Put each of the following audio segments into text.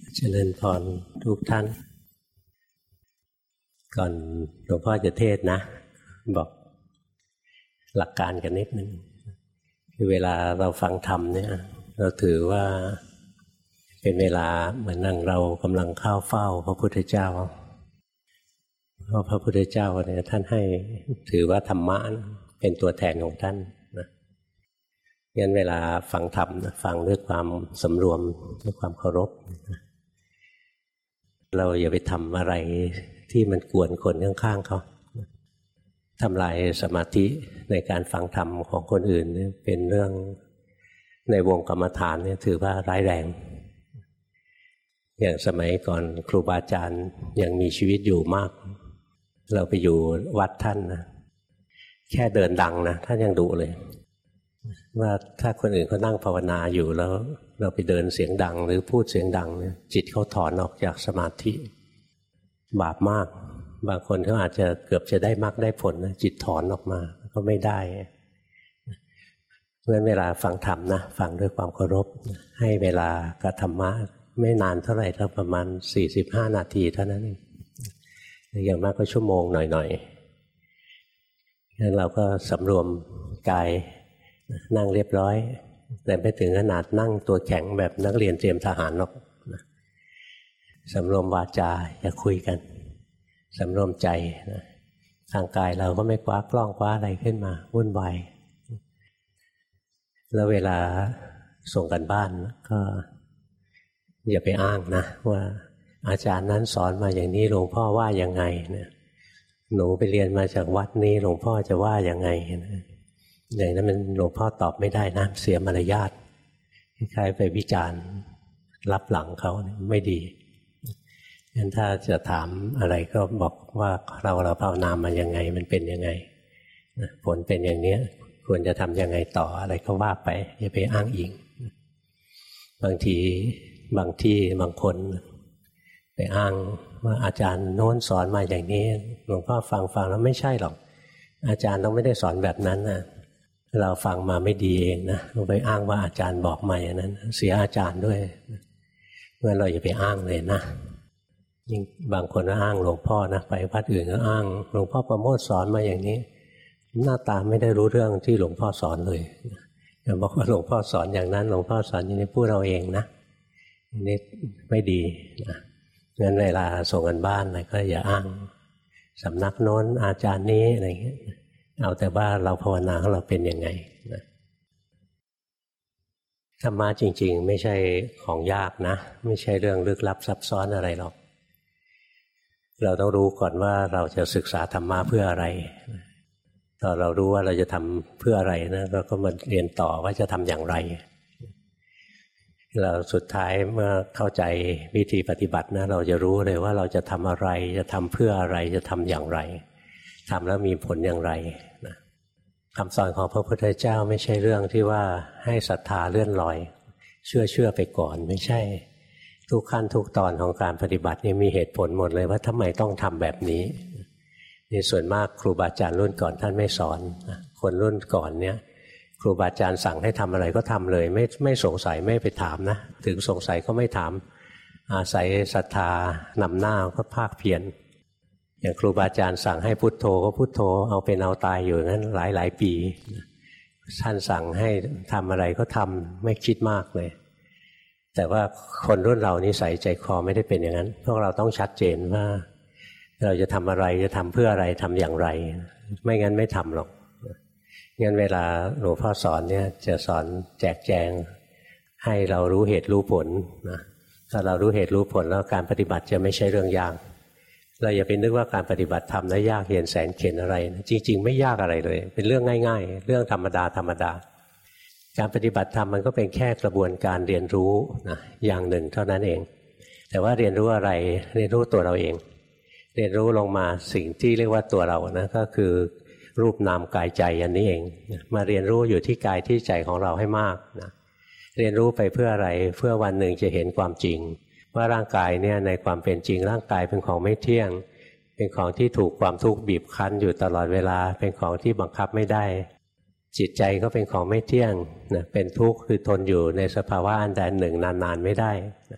เจริญพรทุกท่านก่อนหลวงพ่อจะเทศนะบอกหลักการกันนิดนึงคือเวลาเราฟังธรรมเนี่ยเราถือว่าเป็นเวลาเหมือนนั่งเรากำลังเข้าเฝ้าพระพุทธเจ้าเพราะพระพุทธเจ้าเนี่ยท่านให้ถือว่าธรรมะเป็นตัวแทนของท่านนะงั้นเวลาฟังธรรมฟังด้วยความสำรวมด้วยความเคารพเราอย่าไปทำอะไรที่มันกวนคนข้างๆเขาทำลายสมาธิในการฟังธรรมของคนอื่นเป็นเรื่องในวงกรรมฐานเนี่ยถือว่าร้ายแรงอย่างสมัยก่อนครูบาอาจารย์ยังมีชีวิตอยู่มากเราไปอยู่วัดท่านนะแค่เดินดังนะท่านยังดุเลยว่าถ้าคนอื่นเขานั่งภาวนาอยู่แล้วเราไปเดินเสียงดังหรือพูดเสียงดังเนี่ยจิตเขาถอนออกจากสมาธิบาปมากบางคนเขาอาจจะเกือบจะได้มรรคได้ผลนะจิตถอนออกมาก็ไม่ได้เพราะฉะนั้นเวลาฟังธรรมนะฟังด้วยความเคารพให้เวลากับธรรมะไม่นานเท่าไหร่แล้วประมาณ45 นาทีเท่านั้นเองอย่างมากก็ชั่วโมงหน่อยๆงั้นเราก็สำรวมกายนั่งเรียบร้อยแต่ไม่ถึงขนาดนั่งตัวแข็งแบบนักเรียนเตรียมทหารหรอกสำรวมวาจาอย่าคุยกันสำรวมใจนะทางกายเราก็ไม่คว้ากล้องคว้าอะไรขึ้นมาวุ่นวายแล้วเวลาส่งกันบ้านก็อย่าไปอ้างนะว่าอาจารย์นั้นสอนมาอย่างนี้หลวงพ่อว่ายังไงเนี่ยหนูไปเรียนมาจากวัดนี้หลวงพ่อจะว่ายังไงนะอย่างนั้นมันหลวงพ่อตอบไม่ได้นะเสียมารยาทคล้ายๆไปวิจารณ์รับหลังเขาไม่ดีงั้นถ้าจะถามอะไรก็บอกว่าเราภาวนามายังไงมันเป็นยังไงผลเป็นอย่างนี้ควรจะทำยังไงต่ออะไรก็ว่าไปอย่าไปอ้างอิงบางทีบางที่บางคนไปอ้างว่าอาจารย์โน้นสอนมาอย่างนี้หลวงพ่อฟังแล้วไม่ใช่หรอกอาจารย์ต้องไม่ได้สอนแบบนั้นนะเราฟังมาไม่ดีเองนะเราไปอ้างว่าอาจารย์บอกมาอย่างนั้นเสียอาจารย์ด้วยเมื่อเราอย่าไปอ้างเลยนะยิ่งบางคนก็อ้างหลวงพ่อนะไปวัดอื่นก็อ้างหลวงพ่อประโมทสอนมาอย่างนี้หน้าตาไม่ได้รู้เรื่องที่หลวงพ่อสอนเลยอย่าบอกว่าหลวงพ่อสอนอย่างนั้นหลวงพ่อสอนอย่างนี้พูดเราเองนะนี่ไม่ดีนะงั้นเวลาส่งกันบ้านอะไรก็อย่าอ้างสำนักโน้นอาจารย์นี้อะไรอย่างเงี้ยเอาแต่ว่าเราภาวนาของเราเป็นยังไงนะธรรมะจริงๆไม่ใช่ของยากนะไม่ใช่เรื่องลึกลับซับซ้อนอะไรหรอกเราต้องรู้ก่อนว่าเราจะศึกษาธรรมะเพื่ออะไรตอนเรารู้ว่าเราจะทำเพื่ออะไรนะเราก็มาเรียนต่อว่าจะทำอย่างไรเราสุดท้ายเมื่อเข้าใจวิธีปฏิบัตินะเราจะรู้เลยว่าเราจะทำอะไรจะทำเพื่ออะไรจะทำอย่างไรทำแล้วมีผลอย่างไรนะคำสอนของพระพุทธเจ้าไม่ใช่เรื่องที่ว่าให้ศรัทธาเลื่อนลอยเชื่อไปก่อนไม่ใช่ทุกขั้นทุกตอนของการปฏิบัตินี่มีเหตุผลหมดเลยว่าทำไมต้องทำแบบนี้นี่ส่วนมากครูบาอาจารย์รุ่นก่อนท่านไม่สอนคนรุ่นก่อนเนี่ยครูบาอาจารย์สั่งให้ทำอะไรก็ทำเลยไม่สงสัยไม่ไปถามนะถึงสงสัยก็ไม่ถามอาศัยศรัทธานำหน้าก็ภาคเพียรอย่างครูบาอาจารย์สั่งให้พุทโธก็พุทโธเอาเป็นเอาตายอยู่นั้นหลายปีท่านสั่งให้ทำอะไรก็ทำไม่คิดมากเลยแต่ว่าคนรุ่นเรานิสัยใจคอไม่ได้เป็นอย่างนั้นพวกเราต้องชัดเจนว่าเราจะทำอะไรจะทำเพื่ออะไรทำอย่างไรไม่งั้นไม่ทำหรอกงั้นเวลาหลวงพ่อสอนเนี่ยจะสอนแจกแจงให้เรารู้เหตุรู้ผลนะถ้าเรารู้เหตุรู้ผลแล้วการปฏิบัติจะไม่ใช่เรื่องยากเราอย่าไปนึกว่าการปฏิบัติธรรมนั้นยากเย็นแสนเข็ญอะไรนะจริงๆไม่ยากอะไรเลยเป็นเรื่องง่ายๆเรื่องธรรมดาการปฏิบัติธรรมมันก็เป็นแค่กระบวนการเรียนรู้นะอย่างหนึ่งเท่านั้นเองแต่ว่าเรียนรู้อะไรเรียนรู้ตัวเราเองเรียนรู้ลงมาสิ่งที่เรียกว่าตัวเรานะก็คือรูปนามกายใจอันนี้เองมาเรียนรู้อยู่ที่กายที่ใจของเราให้มากนะเรียนรู้ไปเพื่ออะไรเพื่อวันหนึ่งจะเห็นความจริงว่าร่างกายเนี่ยในความเป็นจริงร่างกายเป็นของไม่เที่ยงเป็นของที่ถูกความทุกข์บีบคั้นอยู่ตลอดเวลาเป็นของที่บังคับไม่ได้จิตใจก็เป็นของไม่เที่ยงนะเป็นทุกข์คือทนอยู่ในสภาวะอันใดหนึ่งนานๆไม่ได้นะ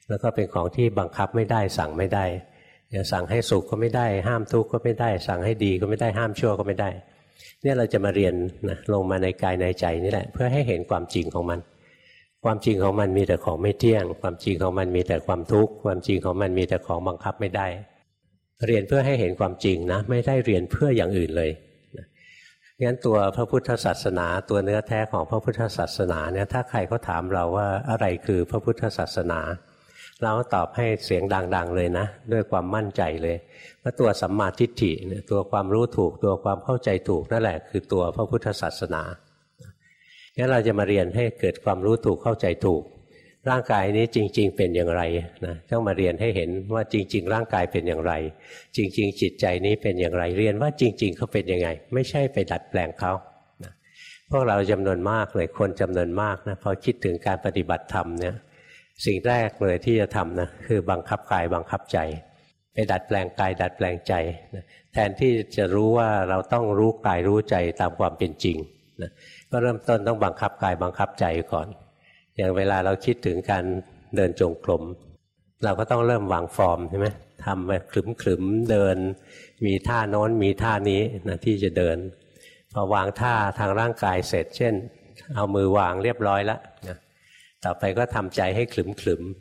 แล้วก็เป็นของที่บังคับไม่ได้สั่งไม่ได้จะสั่งให้สุขก็ไม่ได้ห้ามทุกข์ก็ไม่ได้สั่งให้ดีก็ไม่ได้ห้ามชั่วก็ไม่ได้เนี่ยเราจะมาเรียนนะลงมาในกายในใจนี่แหละเพื่อให้เห็นความจริงของมันความจริงของมันมีแต่ของไม่เที่ยงความจริงของมันมีแต่ความทุกข์ความจริงของมันมีแต่ของบังคับไม่ได้เรียนเพื่อให้เห็นความจริงนะไม่ได้เรียนเพื่ออย่างอื่นเลยงั้นตัวพระพุทธศาสนาตัวเนื้อแท้ของพระพุทธศาสนาเนี่ยถ้าใครเขาถามเราว่าอะไรคือพระพุทธศาสนาเราตอบให้เสียงดังๆเลยนะด้วยความมั่นใจเลยว่าตัวสัมมาทิฏฐิเนี่ยตัวความรู้ถูกตัวความเข้าใจถูกนั่นแหละคือตัวพระพุทธศาสนางั้นเราจะมาเรียนให้เกิดความรู้ถูกเข้าใจถูกร่างกายนี้จริงๆเป็นอย่างไรนะต้องมาเรียนให้เห็นว่าจริงๆร่างกายเป็นอย่างไรจริงๆจิตใจนี้เป็นอย่างไรเรียนว่าจริงๆเขาเป็นยังไงไม่ใช่ไปดัดแปลงเขานะพวกเราจำนวนมากเลยคนจำนวนมากนะพอคิดถึงการปฏิบัติธรรมเนี่ยสิ่งแรกเลยที่จะทำนะคือบังคับกายบังคับใจไปดัดแปลงกายดัดแปลงใจนะแทนที่จะรู้ว่าเราต้องรู้กายรู้ใจตามความเป็นจริงนะก็เริ่มต้นต้องบังคับกายบังคับใจก่อนอย่างเวลาเราคิดถึงการเดินจงกรมเราก็ต้องเริ่มวางฟอร์มใช่ไหมทำไปขรึมๆเดินมีท่าโน้นมีท่านี้นะที่จะเดินพอวางท่าทางร่างกายเสร็จเช่นเอามือวางเรียบร้อยแล้วนะต่อไปก็ทำใจให้ขรึม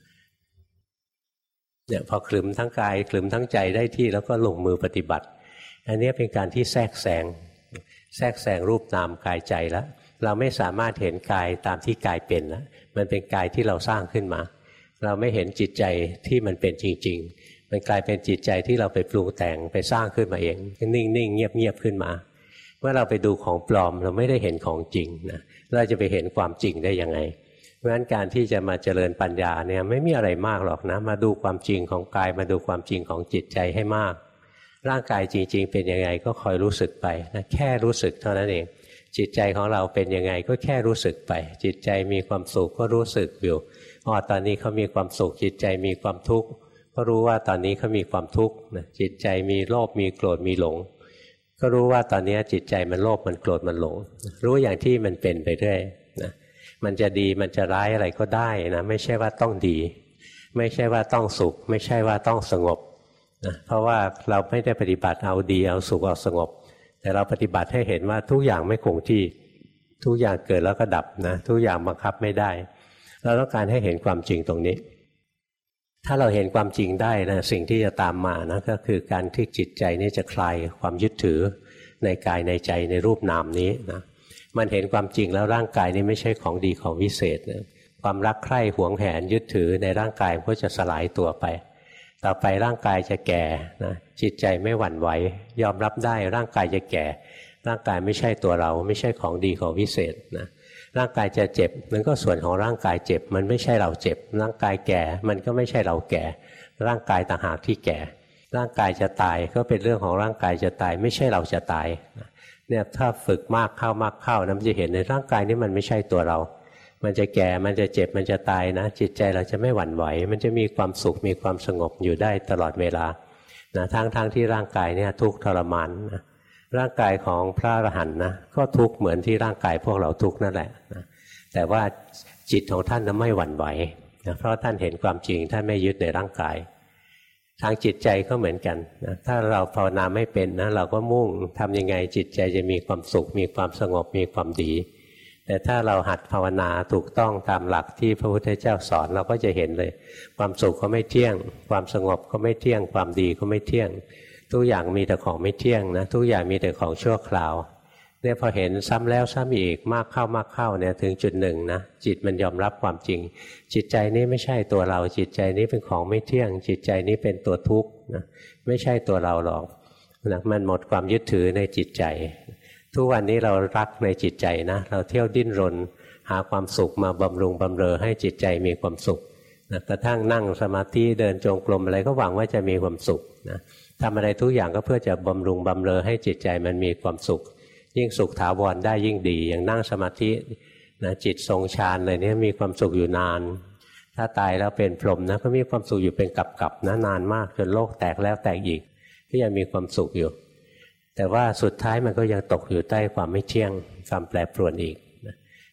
เนี่ยพอขรึมทั้งกายขรึมทั้งใจได้ที่แล้วก็ลงมือปฏิบัติอันนี้เป็นการที่แทรกแซงรูปนามกายใจแล้วเราไม่สามารถเห็นกายตามที่กายเป็นแล้วมันเป็นกายที่เราสร้างขึ้นมาเราไม่เห็นจิตใจที่มันเป็นจริงๆมันกลายเป็นจิตใจที่เราไปปรุงแต่งไปสร้างขึ้นมาเองนิ่งๆเงียบๆขึ้นมาเมื่อเราไปดูของปลอมเราไม่ได้เห็นของจริงนะเราจะไปเห็นความจริงได้ยังไงเพราะฉะนั้นการที่จะมาเจริญปัญญาเนี่ยไม่มีอะไรมากหรอกนะมาดูความจริงของกายมาดูความจริงของจิตใจให้มากร่างกายจริงๆเป็นยังไงก็คอยรู้สึกไปนะแค่รู้สึกเท่านั้นเองจิตใจของเราเป็นยังไงก็แค่รู้สึกไปจิตใจมีความสุขก็รู้สึกอยู่ตอนนี้เขามีความสุขจิตใจมีความทุกข์ก็รู้ว่าตอนนี้เขามีความทุกข์จิตใจมีโลภมีโกรธมีหลงก็รู้ว่าตอนนี้จิตใจมันโลภมันโกรธมันหลงรู้อย่างที่มันเป็นไปเรื่อยนะมันจะดีมันจะร้ายอะไรก็ได้นะไม่ใช่ว่าต้องดีไม่ใช่ว่าต้องสุขไม่ใช่ว่าต้องสงบนะเพราะว่าเราไม่ได้ปฏิบัติเอาดีเอาสุขเอาสงบแต่เราปฏิบัติให้เห็นว่าทุกอย่างไม่คงที่ทุกอย่างเกิดแล้วก็ดับนะทุกอย่างบังคับไม่ได้เราต้องการให้เห็นความจริงตรงนี้ถ้าเราเห็นความจริงได้นะสิ่งที่จะตามมานะก็คือการที่จิตใจนี้จะคลายความยึดถือในกายในใจในรูปนามนี้นะมันเห็นความจริงแล้วร่างกายนี้ไม่ใช่ของดีของวิเศษนะความรักใคร่หวงแหนยึดถือในร่างกายก็จะสลายตัวไปต่อไปร่างกายจะแก่นะจิตใจไม่หวั่นไหวยอมรับได้ร่างกายจะแก่ร่างกายไม่ใช่ตัวเราไม่ใช่ของดีของวิเศษนะร่างกายจะเจ็บมันก็ส่วนของร่างกายเจ็บมันไม่ใช่เราเจ็บร่างกายแก่มันก็ไม่ใช่เราแก่ร่างกายต่างหากที่แก่ร่างกายจะตายก็เป็นเรื่องของร่างกายจะตายไม่ใช่เราจะตายเนี่ยถ้าฝึกมากเข้านะมันจะเห็นในร่างกายนี้มันไม่ใช่ตัวเรามันจะแก่มันจะเจ็บมันจะตายนะจิตใจเราจะไม่หวั่นไหวมันจะมีความสุขมีความสงบอยู่ได้ตลอดเวลานะทั้งที่ร่างกายเนี่ยทุกข์ทรมานนะร่างกายของพระอรหันต์นะก็ทุกข์เหมือนที่ร่างกายพวกเราทุกข์นั่นแหละนะแต่ว่าจิตของท่านนั้นไม่หวั่นไหวนะเพราะท่านเห็นความจริงท่านไม่ยึดในร่างกายทางจิตใจก็เหมือนกันนะถ้าเราภาวนาไม่เป็นนะเราก็มุ่งทำยังไงจิตใจจะมีความสุขมีความสงบมีความดีแต่ถ้าเราหัดภาวนาถูกต้องตามหลักที่พระพุทธเจ้าสอนเราก็จะเห็นเลยความสุขก็ไม่เที่ยงความสงบก็ไม่เที่ยงความดีก็ไม่เที่ยงทุกอย่างมีแต่ของไม่เที่ยงนะทุกอย่างมีแต่ของชั่วคราวเนี่ยพอเห็นซ้ำแล้วซ้ำอีกมากเข้าเนี่ยถึงจุดหนึ่งนะจิตมันยอมรับความจริงจิตใจนี้ไม่ใช่ตัวเราจิตใจนี้เป็นของไม่เที่ยงจิตใจนี้เป็นตัวทุกข์นะไม่ใช่ตัวเราหรอกนะมันหมดความยึดถือในจิตใจทุกวันนี้เรารักในจิตใจนะเราเที่ยวดิ้นรนหาความสุขมาบำรุงบำเรอให้จิตใจมีความสุขนะกระทั่งนั่งสมาธิเดินจงกรมอะไรก็หวังว่าจะมีความสุขนะทำอะไรทุกอย่างก็เพื่อจะบำรุงบำเรอให้จิตใจมันมีความสุขยิ่งสุขถาวรได้ยิ่งดีอย่างนั่งสมาธินะจิตทรงฌานเลยเนี่ยมีความสุขอยู่นานถ้าตายแล้วเป็นพรหมนะก็มีความสุขอยู่เป็นกับๆนะนานมากจนโลกแตกแล้วแตกอีกก็ยังมีความสุขอยู่แต่ว่าสุดท้ายมันก็ยังตกอยู่ใต้ความไม่เที่ยงความแปรปรวนอีกนะ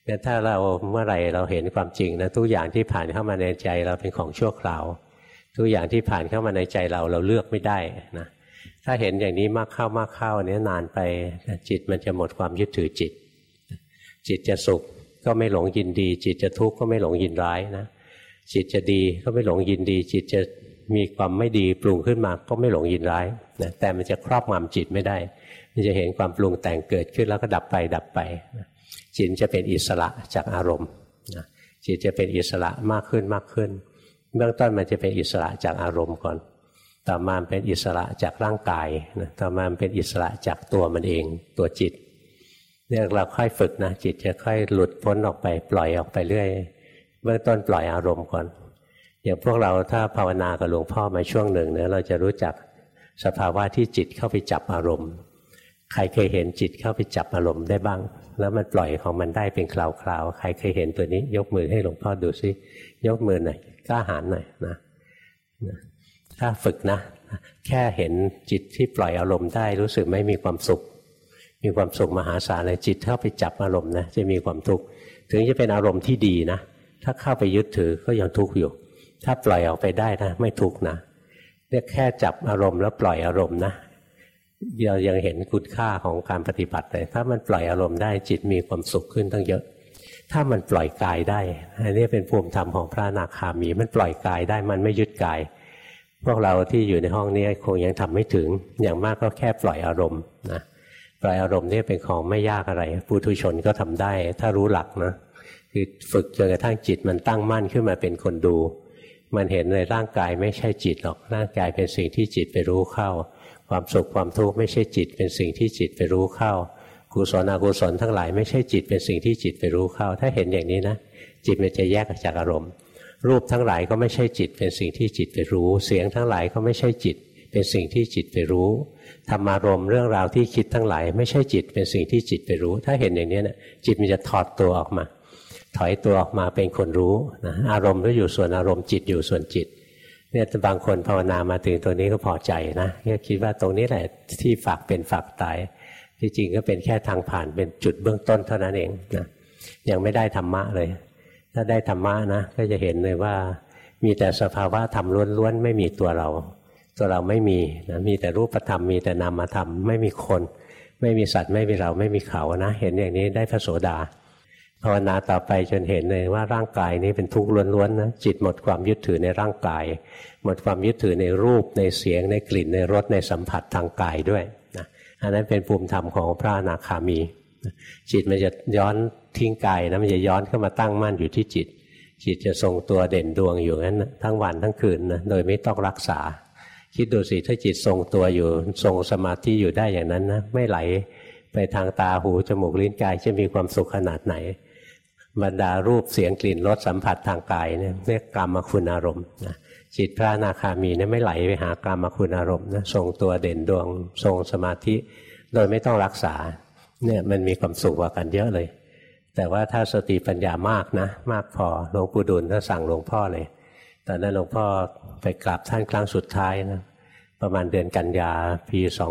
งั้นถ้าเราเมื่อไหร่เราเห็นความจริงนะทุกอย่างที่ผ่านเข้ามาในใจเราเป็นของชั่วคราวทุกอย่างที่ผ่านเข้ามาในใจเราเลือกไม่ได้นะถ้าเห็นอย่างนี้มากเข้าเนี้ยนานไปจิตมันจะหมดความยึดถือจิตจิตจะสุขก็ไม่หลงยินดีจิตจะทุกข์ก็ไม่หลงยินร้ายนะจิตจะดีก็ไม่หลงยินดีจิตจะมีความไม่ดีปรุงขึ้นมาก็ไม่หลงยินร้ายนะแต่มันจะครอบงำจิตไม่ได้มันจะเห็นความปรุงแต่งเกิดขึ้นแล้วก็ดับไปนะจิตจะเป็นอิสระจากอารมณ์นะจิตจะเป็นอิสระมากขึ้นเบื้องต้นมันจะเป็นอิสระจากอารมณ์ก่อนต่อมาเป็นอิสระจากร่างกายนะต่อมาเป็นอิสระจากตัวมันเองตัวจิตเนี่ยเราค่อยฝึกนะจิตจะค่อยหลุดพ้นออกไปปล่อยออกไปเรื่อยเบื้องต้นปล่อยอารมณ์ก่อนอย่างพวกเราถ้าภาวนากับหลวงพ่อมาช่วงหนึ่งเนี่ยเราจะรู้จักสภาวะที่จิตเข้าไปจับอารมณ์ใครเคยเห็นจิตเข้าไปจับอารมณ์ได้บ้างแล้วมันปล่อยของมันได้เป็นคราวๆใครเคยเห็นตัวนี้ยกมือให้หลวงพ่อดูซิยกมือหน่อยกล้าหาญหน่อยนะถ้าฝึกนะแค่เห็นจิตที่ปล่อยอารมณ์ได้รู้สึกไม่มีความสุขมหาศาลเลยจิตเข้าไปจับอารมณ์นะจะมีความทุกข์ถึงจะเป็นอารมณ์ที่ดีนะถ้าเข้าไปยึดถือก็ยังทุกข์อยู่ถ้าปล่อยออกไปได้นะไม่ทุกข์นะเนี่ยแค่จับอารมณ์แล้วปล่อยอารมณ์นะเรายังเห็นคุณค่าของการปฏิบัติเลยถ้ามันปล่อยอารมณ์ได้จิตมีความสุขขึ้นตั้งเยอะถ้ามันปล่อยกายได้อันนี้เป็นภูมิธรรมของพระอนาคามีมันปล่อยกายได้มันไม่ยึดกายพวกเราที่อยู่ในห้องนี้คงยังทำไม่ถึงอย่างมากก็แค่ปล่อยอารมณ์นะปล่อยอารมณ์นี่เป็นของไม่ยากอะไรปุถุชนก็ทำได้ถ้ารู้หลักนะคือฝึกจนกระทั่งจิตมันตั้งมั่นขึ้นมาเป็นคนดูมันเห็นในร่างกายไม่ใช่จิตหรอกร่างกายเป็นสิ่งที่จิตไปรู้เข้าความสุขความทุกข์ไม่ใช่จิตเป็นสิ่งที่จิตไปรู้เข้ากุศลอกุศลทั้งหลายไม่ใช่จิตเป็นสิ่งที่จิตไปรู้เข้าถ้าเห็นอย่างนี้นะจิตมันจะแยกจากอารมณ์รูปทั้งหลายก็ไม่ใช่จิตเป็นสิ่งที่จิตไปรู้เสียงทั้งหลายก็ไม่ใช่จิตเป็นสิ่งที่จิตไปรู้ธรรมารมณ์เรื่องราวที่คิดทั้งหลายไม่ใช่จิตเป็นสิ่งที่จิตไปรู้ถ้าเห็นอย่างนี้นะจิตมันจะถอดตัวออกมาถอยตัวออกมาเป็นคนรู้นะอารมณ์ก็อยู่ส่วนอารมณ์จิตอยู่ส่วนจิตเนี่ยบางคนภาวนามาถึงตัวนี้ก็พอใจนะก็คิดว่าตรงนี้แหละที่ฝากเป็นฝากตายที่จริงก็เป็นแค่ทางผ่านเป็นจุดเบื้องต้นเท่านั้นเองนะยังไม่ได้ธรรมะเลยถ้าได้ธรรมะนะก็จะเห็นเลยว่ามีแต่สภาวะธรรมล้วนๆไม่มีตัวเราไม่มีนะมีแต่รูปธรรมมีแต่นามธรรมไม่มีคนไม่มีสัตว์ไม่มีเราไม่มีเขานะเห็นอย่างนี้ได้พระโสดาภาวนาต่อไปจนเห็นเลยว่าร่างกายนี้เป็นทุกข์ล้วนๆนะจิตหมดความยึดถือในร่างกายหมดความยึดถือในรูปในเสียงในกลิ่นในรสในสัมผัสทางกายด้วยนะอันนั้นเป็นภูมิธรรมของพระอนาคามีจิตมันจะย้อนทิ้งกายนะมันจะย้อนเข้ามาตั้งมั่นอยู่ที่จิตจะทรงตัวเด่นดวงอยู่งั้นทั้งวันทั้งคืนนะโดยไม่ต้องรักษาคิดดูสิถ้าจิตทรงตัวอยู่ทรงสมาธิอยู่ได้อย่างนั้นนะไม่ไหลไปทางตาหูจมูกลิ้นกายจะมีความสุขขนาดไหนบรรดารูปเสียงกลิ่นรสสัมผัสทางกายเนี่ยเรียกกามคุณอารมณ์นะจิตพระอนาคามีเนี่ยไม่ไหลไปหากามคุณอารมณ์นะทรงตัวเด่นดวงทรงสมาธิโดยไม่ต้องรักษาเนี่ยมันมีความสุขกว่ากันเยอะเลยแต่ว่าถ้าสติปัญญามากนะมากพอหลวงปู่ดูลก็สั่งหลวงพ่อเลยตอนนั้นหลวงพ่อไปกราบท่านครั้งสุดท้ายนะประมาณเดือนกันยาปี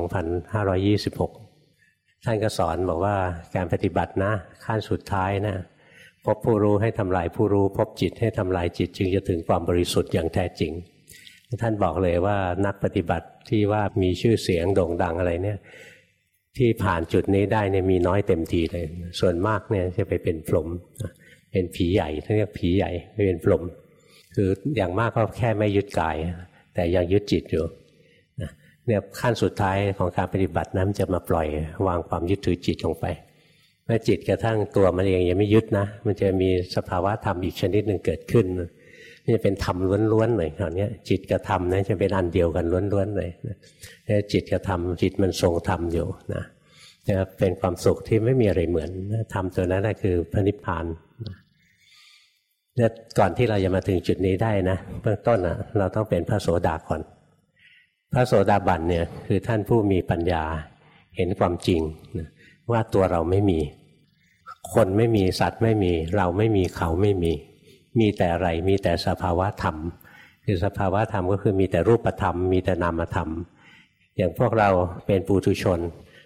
2526ท่านก็สอนบอกว่าการปฏิบัตินะขั้นสุดท้ายนะพบผู้รู้ให้ทำลายผู้รู้พบจิตให้ทำลายจิตจึงจะถึงความบริสุทธิ์อย่างแท้จริงท่านบอกเลยว่านักปฏิบัติที่ว่ามีชื่อเสียงโด่งดังอะไรเนี่ยที่ผ่านจุดนี้ได้เนี่ยมีน้อยเต็มทีเลยส่วนมากเนี่ยจะไปเป็นพรหมเป็นผีใหญ่ท่านเรียกผีใหญ่ไปเป็นพรหมคืออย่างมากก็แค่ไม่ยึดกายแต่ยังยึดจิตอยู่เนี่ยขั้นสุดท้ายของการปฏิบัตินั้นจะมาปล่อยวางความยึดถือจิตลงไปเมื่อจิตกระทั่งตัวมันเองยังไม่ยึดนะมันจะมีสภาวะธรรมอีกชนิดหนึ่งเกิดขึ้นนี่จะเป็นธรรมล้วนๆเลยคราวนี้จิตกับธรรมนะจะเป็นอันเดียวกันล้วนๆเลยแล้วจิตกับธรรมจิตมันทรงธรรมอยู่นะจะเป็นความสุขที่ไม่มีอะไรเหมือนธรรมตัวนั้นคือพระนิพพานเนี่ยก่อนที่เราจะมาถึงจุดนี้ได้นะเบื้องต้นเราต้องเป็นพระโสดาก่อนพระโสดาบันเนี่ยคือท่านผู้มีปัญญาเห็นความจริงว่าตัวเราไม่มีคนไม่มีสัตว์ไม่มีเราไม่มีเขาไม่มีแต่อะไรมีแต่สภาวะธรรมคือสภาวะธรรมก็คือมีแต่รูปธรรมมีแต่นามธรรมอย่างพวกเราเป็นปุถุชน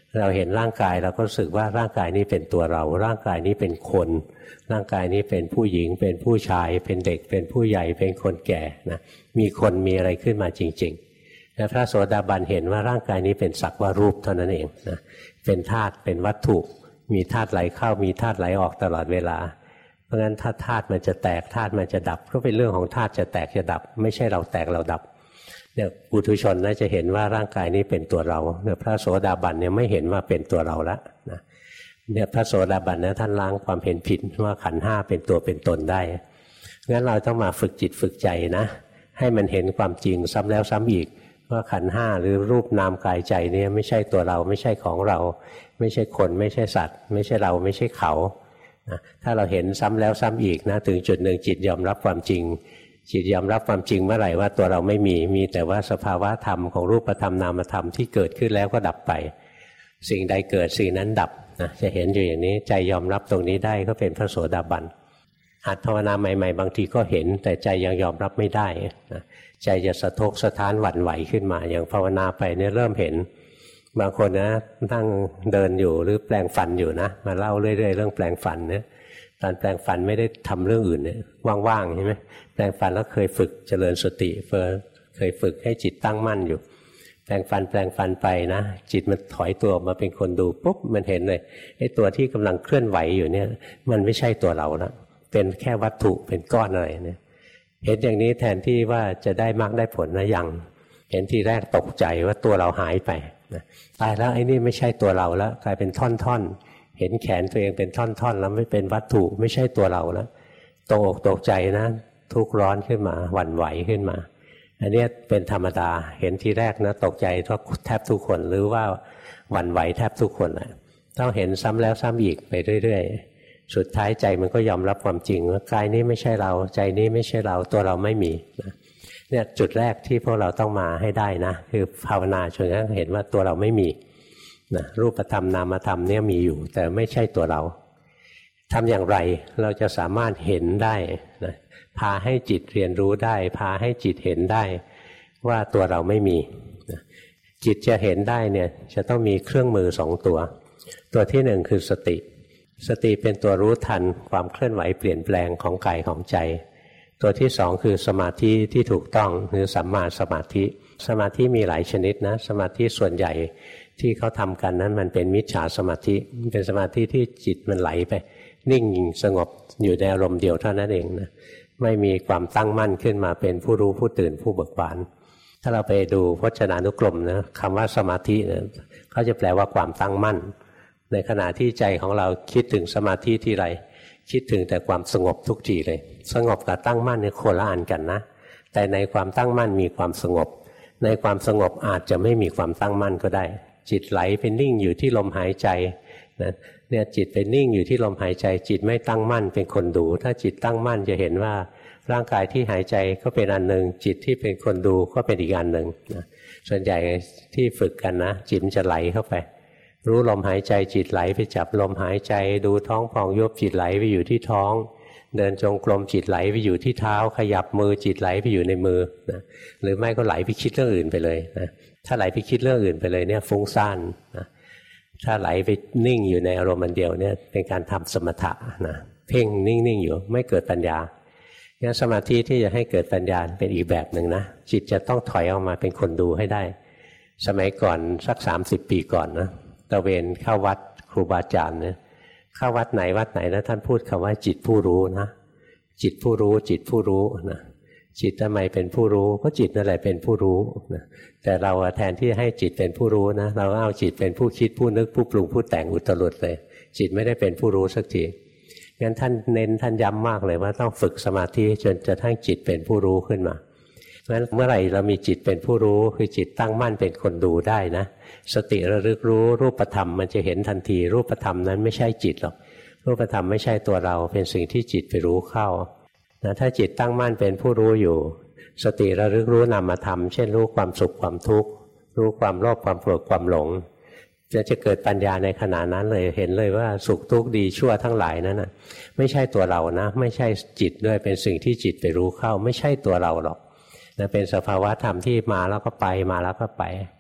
เราเห็นร่างกายเราก็รู้สึกว่าร่างกายนี้เป็นตัวเราร่างกายนี้เป็นคนร่างกายนี้เป็นผู้หญิงเป็นผู้ชายเป็นเด็กเป็นผู้ใหญ่เป็นคนแก่นะมีคนมีอะไรขึ้นมาจริงๆและพระโสดาบันเห็นว่าร่างกายนี้เป็นสักว่ารูปเท่านั้นเองนะเป็นธาตุเป็นวัตถุมีธาตุไหลเข้ามีธาตุไหลออกตลอดเวลาเพราะฉะนั้นถ้าธาตุมันจะแตกธาตุมันจะดับก็เป็นเรื่องของธาตุจะแตกจะดับไม่ใช่เราแตกเราดับเนี่ยปุถุชนน่าจะเห็นว่าร่างกายนี้เป็นตัวเราเนี่ยพระโสดาบันเนี่ยไม่เห็นว่าเป็นตัวเราละนะเนี่ยพระโสดาบันนะท่านล้างความเห็นผิดว่าขันธ์ห้าเป็นตัวเป็นตนได้งั้นเราต้องมาฝึกจิตฝึกใจนะให้มันเห็นความจริงซ้ำแล้วซ้ำอีกว่าขันธ์ห้าหรือรูปนามกายใจเนี่ยไม่ใช่ตัวเราไม่ใช่ของเราไม่ใช่คนไม่ใช่สัตว์ไม่ใช่เราไม่ใช่เขาถ้าเราเห็นซ้ำแล้วซ้ำอีกนะถึงจุดหนึ่งจิตยอมรับความจริงจิตยอมรับความจริงเมื่อไหร่ว่าตัวเราไม่มีแต่ว่าสภาวะธรรมของรูปธรรมนามธรรมที่เกิดขึ้นแล้วก็ดับไปสิ่งใดเกิดสิ่งนั้นดับนะจะเห็นอยู่อย่างนี้ใจยอมรับตรงนี้ได้ก็เป็นพระโสดาบันหัดภาวนาใหม่ๆบางทีก็เห็นแต่ใจยังยอมรับไม่ได้นะใจจะสะทกสะท้านหวั่นไหวขึ้นมาอย่างภาวนาไปเนี่ยเริ่มเห็นบางคนนะนั่งเดินอยู่หรือแปลงฟันอยู่นะมาเล่าเรื่อยๆเรื่องแปลงฟันเนี่ยตอนแปลงฟันไม่ได้ทำเรื่องอื่นเนี่ยว่างๆใช่ไหมแปลงฟันแล้วเคยฝึกเจริญสติเคยฝึกให้จิตตั้งมั่นอยู่แปลงฟันไปนะจิตมันถอยตัวมาเป็นคนดูปุ๊บมันเห็นเลยไอ้ตัวที่กำลังเคลื่อนไหวอยู่เนี่ยมันไม่ใช่ตัวเราแล้วเป็นแค่วัตถุเป็นก้อนอะไรเนี่ยเห็นอย่างนี้แทนที่ว่าจะได้มรรคได้ผลนะยังเห็นทีแรกตกใจว่าตัวเราหายไปนะตายแล้วไอ้นี่ไม่ใช่ตัวเราแล้วกลายเป็นท่อนๆเห็นแขนตัวเองเป็นท่อนๆแล้วไม่เป็นวัตถุไม่ใช่ตัวเราแล้วตกอกตกใจนะทุกข์ร้อนขึ้นมาหวั่นไหวขึ้นมาอันนี้เป็นธรรมดาเห็นทีแรกนะตกใจแทบทุกคนหรือว่าหวั่นไหวแทบทุกคนแหละต้องเห็นซ้ำแล้วซ้ำอีกไปเรื่อยๆสุดท้ายใจมันก็ยอมรับความจริงว่ากายนี้ไม่ใช่เราใจนี้ไม่ใช่เราตัวเราไม่มีเนี่ยจุดแรกที่พวกเราต้องมาให้ได้นะคือภาวนาจนกระทั่งเห็นว่าตัวเราไม่มีนะรูปธรรมนามธรรมเนี่ยมีอยู่แต่ไม่ใช่ตัวเราทำอย่างไรเราจะสามารถเห็นได้นะพาให้จิตเรียนรู้ได้พาให้จิตเห็นได้ว่าตัวเราไม่มีนะจิตจะเห็นได้เนี่ยจะต้องมีเครื่องมือสองตัวที่หนึ่งคือสติเป็นตัวรู้ทันความเคลื่อนไหวเปลี่ยนแปลงของกายของใจตัวที่สองคือสมาธิที่ถูกต้องหรือสัมมาสมาธิมีหลายชนิดนะสมาธิส่วนใหญ่ที่เขาทำกันนั้นมันเป็นมิจฉาสมาธิเป็นสมาธิที่จิตมันไหลไปนิ่งสงบอยู่ในอารมณ์เดียวเท่านั้นเองนะไม่มีความตั้งมั่นขึ้นมาเป็นผู้รู้ผู้ตื่นผู้เบิกบานถ้าเราไปดูพจนานุกรมนะคำว่าสมาธินะเขาจะแปลว่าความตั้งมั่นในขณะที่ใจของเราคิดถึงสมาธิทีไรคิดถึงแต่ความสงบทุกทีเลยสงบกับตั้งมั่นเนี่ยคนละอันกันนะแต่ในความตั้งมั่นมีความสงบในความสงบอาจจะไม่มีความตั้งมั่นก็ได้จิตไหลเป็นนิ่งอยู่ที่ลมหายใจนะเนี่ยจิตเป็นนิ่งอยู่ที่ลมหายใจจิตไม่ตั้งมั่นเป็นคนดูถ้าจิตตั้งมั่นจะเห็นว่าร่างกายที่หายใจก็เป็นอันหนึ่งจิตที่เป็นคนดูก็เป็นอีกอันหนึ่งนะส่วนใหญ่ที่ฝึกกันนะจิตจะไหลเข้าไปรู้ลมหายใจจิตไหลไปจับลมหายใจดูท้องพองยุบจิตไหลไปอยู่ที่ท้องเดินจงกรมจิตไหลไปอยู่ที่เท้าขยับมือจิตไหลไปอยู่ในมือนะหรือไม่ก็ไหลไปคิดเรื่องอื่นไปเลยนะถ้าไหลไปคิดเรื่องอื่นไปเลยเนี่ยฟุ้งซ่านนะถ้าไหลไปนิ่งอยู่ในอารมณ์อันเดียวเนี่ยเป็นการทำสมถะนะเพ่งนิ่งๆอยู่ไม่เกิดปัญญางั้นสมาธิที่จะให้เกิดปัญญาเป็นอีกแบบหนึ่งนะจิตจะต้องถอยออกมาเป็นคนดูให้ได้สมัยก่อนสัก30 ปีก่อนนะตะเวนเข้าวัดครูบาอาจารย์เนี่ยเข้าวัดไหนแล้วท่านพูดคำว่าจิตผู้รู้นะจิตผู้รู้นะจิตทำไมเป็นผู้รู้ก็จิตนั่นแหละเป็นผู้รู้นะแต่เราแทนที่ให้จิตเป็นผู้รู้นะเราเอาจิตเป็นผู้คิดผู้นึกผู้ปรุงผู้แต่งอุตรุดเลยจิตไม่ได้เป็นผู้รู้สักทีงั้นท่านเน้นท่านย้ำมากเลยว่าต้องฝึกสมาธิจนกระทั่งจิตเป็นผู้รู้ขึ้นมางั้นเมื่อไหร่เรามีจิตเป็นผู้รู้คือจิตตั้งมั่นเป็นคนดูได้นะสติระลึกรู้รูปธรรมมันจะเห็นทันทีรูปธรรมนั้นไม่ใช่จิตหรอกรูปธรรมไม่ใช่ตัวเราเป็นสิ่งที่จิตไปรู้เข้านะถ้าจิตตั้งมั่นเป็นผู้รู้อยู่สติระลึกรู้นามธรรมเช่นรู้ความสุขความทุกข์รู้ความโลภความโกรธความหลงจะเกิดปัญญาในขณะนั้นเลยเห็นเลยว่าสุขทุกข์ดีชั่วทั้งหลายนั้นนะไม่ใช่ตัวเรานะไม่ใช่จิตด้วยเป็นสิ่งที่จิตไปรู้เข้าไม่ใช่ตัวเราหรอกนะเป็นสภาวะธรรมที่มาแล้วก็ไปมาแล้วก็ไป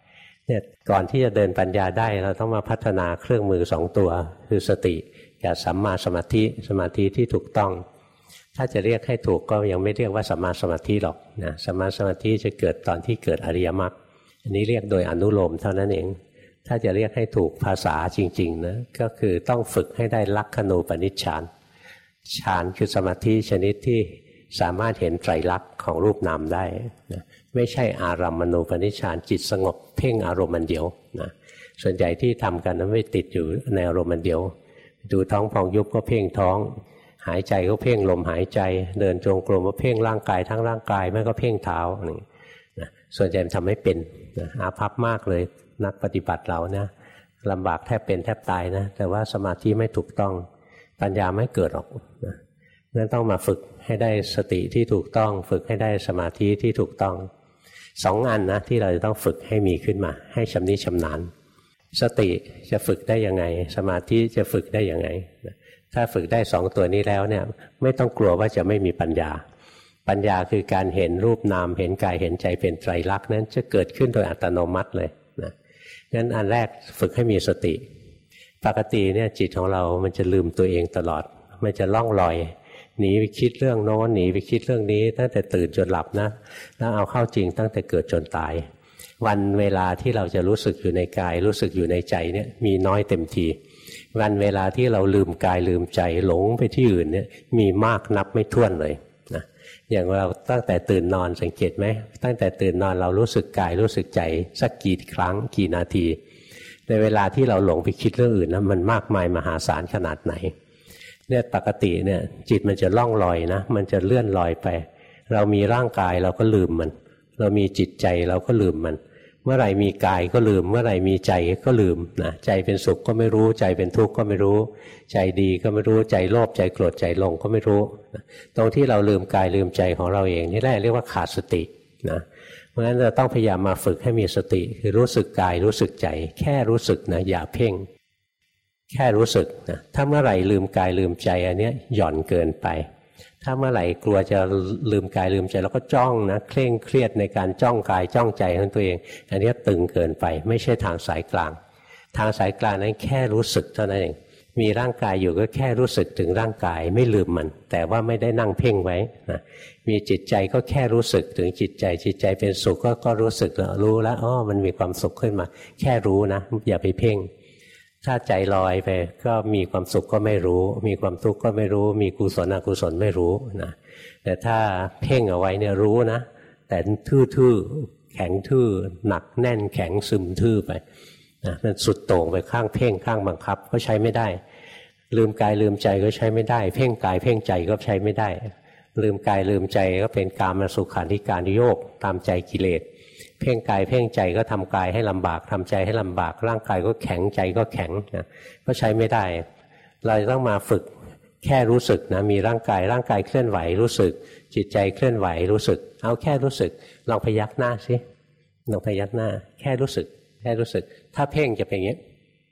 เนี่ยก่อนที่จะเดินปัญญาได้เราต้องมาพัฒนาเครื่องมือ2ตัวคือสติกับสัมมาสมาธิสมาธิที่ถูกต้องถ้าจะเรียกให้ถูกก็ยังไม่เรียกว่าสัมมาสมาธิหรอกนะสัมมาสมาธิจะเกิดตอนที่เกิดอริยมรรคอันนี้เรียกโดยอนุโลมเท่านั้นเองถ้าจะเรียกให้ถูกภาษาจริงๆนะก็คือต้องฝึกให้ได้ลักขณูปนิชฌานฌานคือสมาธิชนิดที่สามารถเห็นไตรลักษณ์ของรูปนามได้นะไม่ใช่อารัมมณูปนิชฌานจิตสงบเพ่งอารมณ์เดียวนะส่วนใหญ่ที่ทำกันนั้นไม่ติดอยู่ในอารมณ์เดียวดูท้องพองยุบก็เพ่งท้องหายใจก็เพ่งลมหายใจเดินจงกรมก็เพ่งร่างกายทั้งร่างกายไม่ก็เพ่งเท้านะส่วนใหญ่ทำไม่เป็นนะอาภัพมากเลยนักปฏิบัติเรานะลำบากแทบเป็นแทบตายนะแต่ว่าสมาธิไม่ถูกต้องปัญญาไม่เกิดหรอกนะงั้นต้องมาฝึกให้ได้สติที่ถูกต้องฝึกให้ได้สมาธิที่ถูกต้อง2 อันนะที่เราจะต้องฝึกให้มีขึ้นมาให้ชำนิชำนาญสติจะฝึกได้ยังไงสมาธิจะฝึกได้ยังไงถ้าฝึกได้2ตัวนี้แล้วเนี่ยไม่ต้องกลัวว่าจะไม่มีปัญญาปัญญาคือการเห็นรูปนามเห็นกายเห็นใจเป็นไตรลักษณ์นั้นจะเกิดขึ้นโดยอัตโนมัติเลยนะงั้นอันแรกฝึกให้มีสติปกติเนี่ยจิตของเรามันจะลืมตัวเองตลอดมันจะล่องลอยหนีไปคิดเรื่องโน้นหนีไปคิดเรื่องนี้ตั้งแต่ตื่นจนหลับนะแล้วเอาเข้าจริงตั้งแต่เกิดจนตายวันเวลาที่เราจะรู้สึกอยู่ในกายรู้สึกอยู่ในใจเนี่ยมีน้อยเต็มทีวันเวลาที่เราลืมกายลืมใจหลงไปที่อื่นเนี่ยมีมากนับไม่ถ้วนเลยนะอย่างเราตั้งแต่ตื่นนอนสังเกตไหมตั้งแต่ตื่นนอนเรารู้สึกกายรู้สึกใจสักกี่ครั้งกี่นาทีในเวลาที่เราหลงไปคิดเรื่องอื่นนะมันมากมายมหาศาลขนาดไหนเนี่ยปกติเนี่ยจิตมันจะล่องลอยนะมันจะเลื่อนลอยไปเรามีร่างกายเราก็ลืมมันเรามีจิตใจเราก็ลืมมันเมื่อไหร่มีกายก็ลืมเมื่อไหร่มีใจก็ลืมนะใจเป็นสุขก็ไม่รู้ใจเป็นทุกข์ก็ไม่รู้ใจดีก็ไม่รู้ใจโลภใจโกรธใจหลงก็ไม่รู้ตรงที่เราลืมกายลืมใจของเราเองนี่แหละเรียกว่าขาดสตินะเพราะฉะนั้นเราต้องพยายามมาฝึกให้มีสติคือรู้สึกกายรู้สึกใจแค่รู้สึกนะอย่าเพ่งแค่รู้สึกนะถ้าเมื่อไหร่ลืมกายลืมใจอันนี้หย่อนเกินไปถ้าเมื่อไหร่กลัวจะลืมกายลืมใจแล้วก็จ้องนะเคร่งเครียดในการจ้องกายจ้องใจของตัวเองอันนี้ตึงเกินไปไม่ใช่ทางสายกลางทางสายกลางนั้นแค่รู้สึกเท่านั้นเองมีร่างกายอยู่ก็แค่รู้สึกถึงร่างกายไม่ลืมมันแต่ว่าไม่ได้นั่งเพ่งไว้นะมีจิตใจก็แค่รู้สึกถึงจิตใจจิตใจเป็นสุขก็รู้สึกแล้วรู้แล้วอ๋อมันมีความสุขขึ้นมาแค่รู้นะอย่าไปเพ่งถ้าใจลอยไปก็มีความสุขก็ไม่รู้มีความทุกข์ก็ไม่รู้มีกุศลอกุศลไม่รู้นะแต่ถ้าเพ่งเอาไว้เนี่ยรู้นะแต่ทื่อๆแข็งทื่อหนักแน่นแข็งซึมทื่อไปนะมันสุดโต่งไปข้างเพ่งข้างบังคับก็ใช้ไม่ได้ลืมกายลืมใจก็ใช้ไม่ได้เพ่งกายเพ่งใจก็ใช้ไม่ได้ลืมกายลืมใจก็เป็นกามสุขันธิการโยกตามใจกิเลสเพ่งกายเพ่งใจก็ทำกายให้ลำบากทำใจให้ลำบากร่างกายก็แข็งใจก็แข็งนะก็ใช้ไม่ได้เราต้องมาฝึกแค่รู้สึกนะมีร่างกายเคลื่อนไหวรู้สึกจิตใจเคลื่อนไหวรู้สึกเอาแค่รู้สึกลองพยักหน้าสิลองพยักหน้าแค่รู้สึกถ้าเพ่งจะเป็นอย่างนี้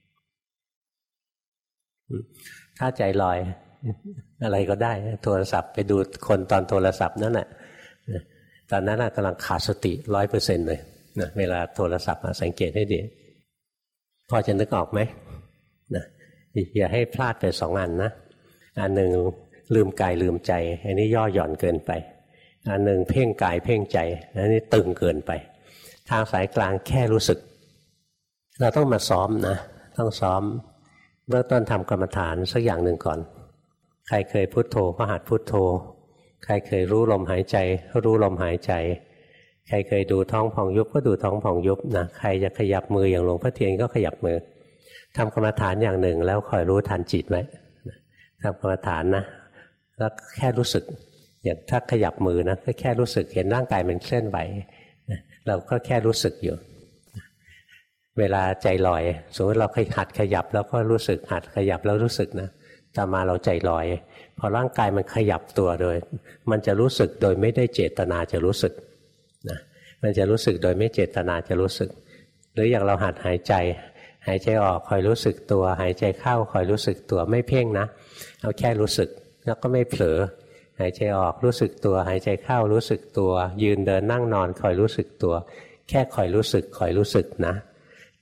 ถ้าใจลอยอะไรก็ได้โทรศัพท์ไปดูคนตอนโทรศัพท์นั่นแหละตอนนั้นกำลังขาดสติ 100% เลยนะเวลาโทรศัพท์สังเกตให้ดีพอจะนึกออกไหมนะอย่าให้พลาดไป2 อันนะอันหนึ่งลืมกายลืมใจอันนี้ย่อหย่อนเกินไปอันหนึ่งเพ่งกายเพ่งใจอันนี้ตึงเกินไปทางสายกลางแค่รู้สึกเราต้องมาซ้อมนะต้องซ้อมเบื้องต้นทำกรรมฐานสักอย่างหนึ่งก่อนใครเคยพุทโธก็หัดพุทโธใครเคยรู้ลมหายใจรู้ลมหายใจใครเคยดูท้องพองยุบก็ดูท้องพองยุบนะใครจะขยับมืออย่างหลวงพ่อเทียนก็ขยับมือทำกรรมฐานอย่างหนึ่งแล้วคอยรู้ทันจิตไว้ทำกรรมฐานนะแล้วแค่รู้สึกอย่างถ้าขยับมือนะก็แค่รู้สึกเห็นร่างกายมันเคลื่อนไหวเราก็แค่รู้สึกอยู่เวลาใจลอยสมมติเราหัดขยับแล้วก็รู้สึกหัดขยับแล้วรู้สึกนะต่อมาเราใจลอยพอร่างกายมันขยับตัวโดยมันจะรู้สึกโดยไม่ได้เจตนาจะรู้สึกนะมันจะรู้สึกโดยไม่เจตนาจะรู้สึกหรืออย่างเราหัดหายใจออกคอยรู้สึกตัวหายใจเข้าคอยรู้สึกตัวไม่เพ่งนะเอาแค่รู้สึกแล้วก็ไม่เผลอหายใจออกรู้สึกตัวหายใจเข้ารู้สึกตัวยืนเดินนั่งนอนคอยรู้สึกตัวแค่คอยรู้สึกนะ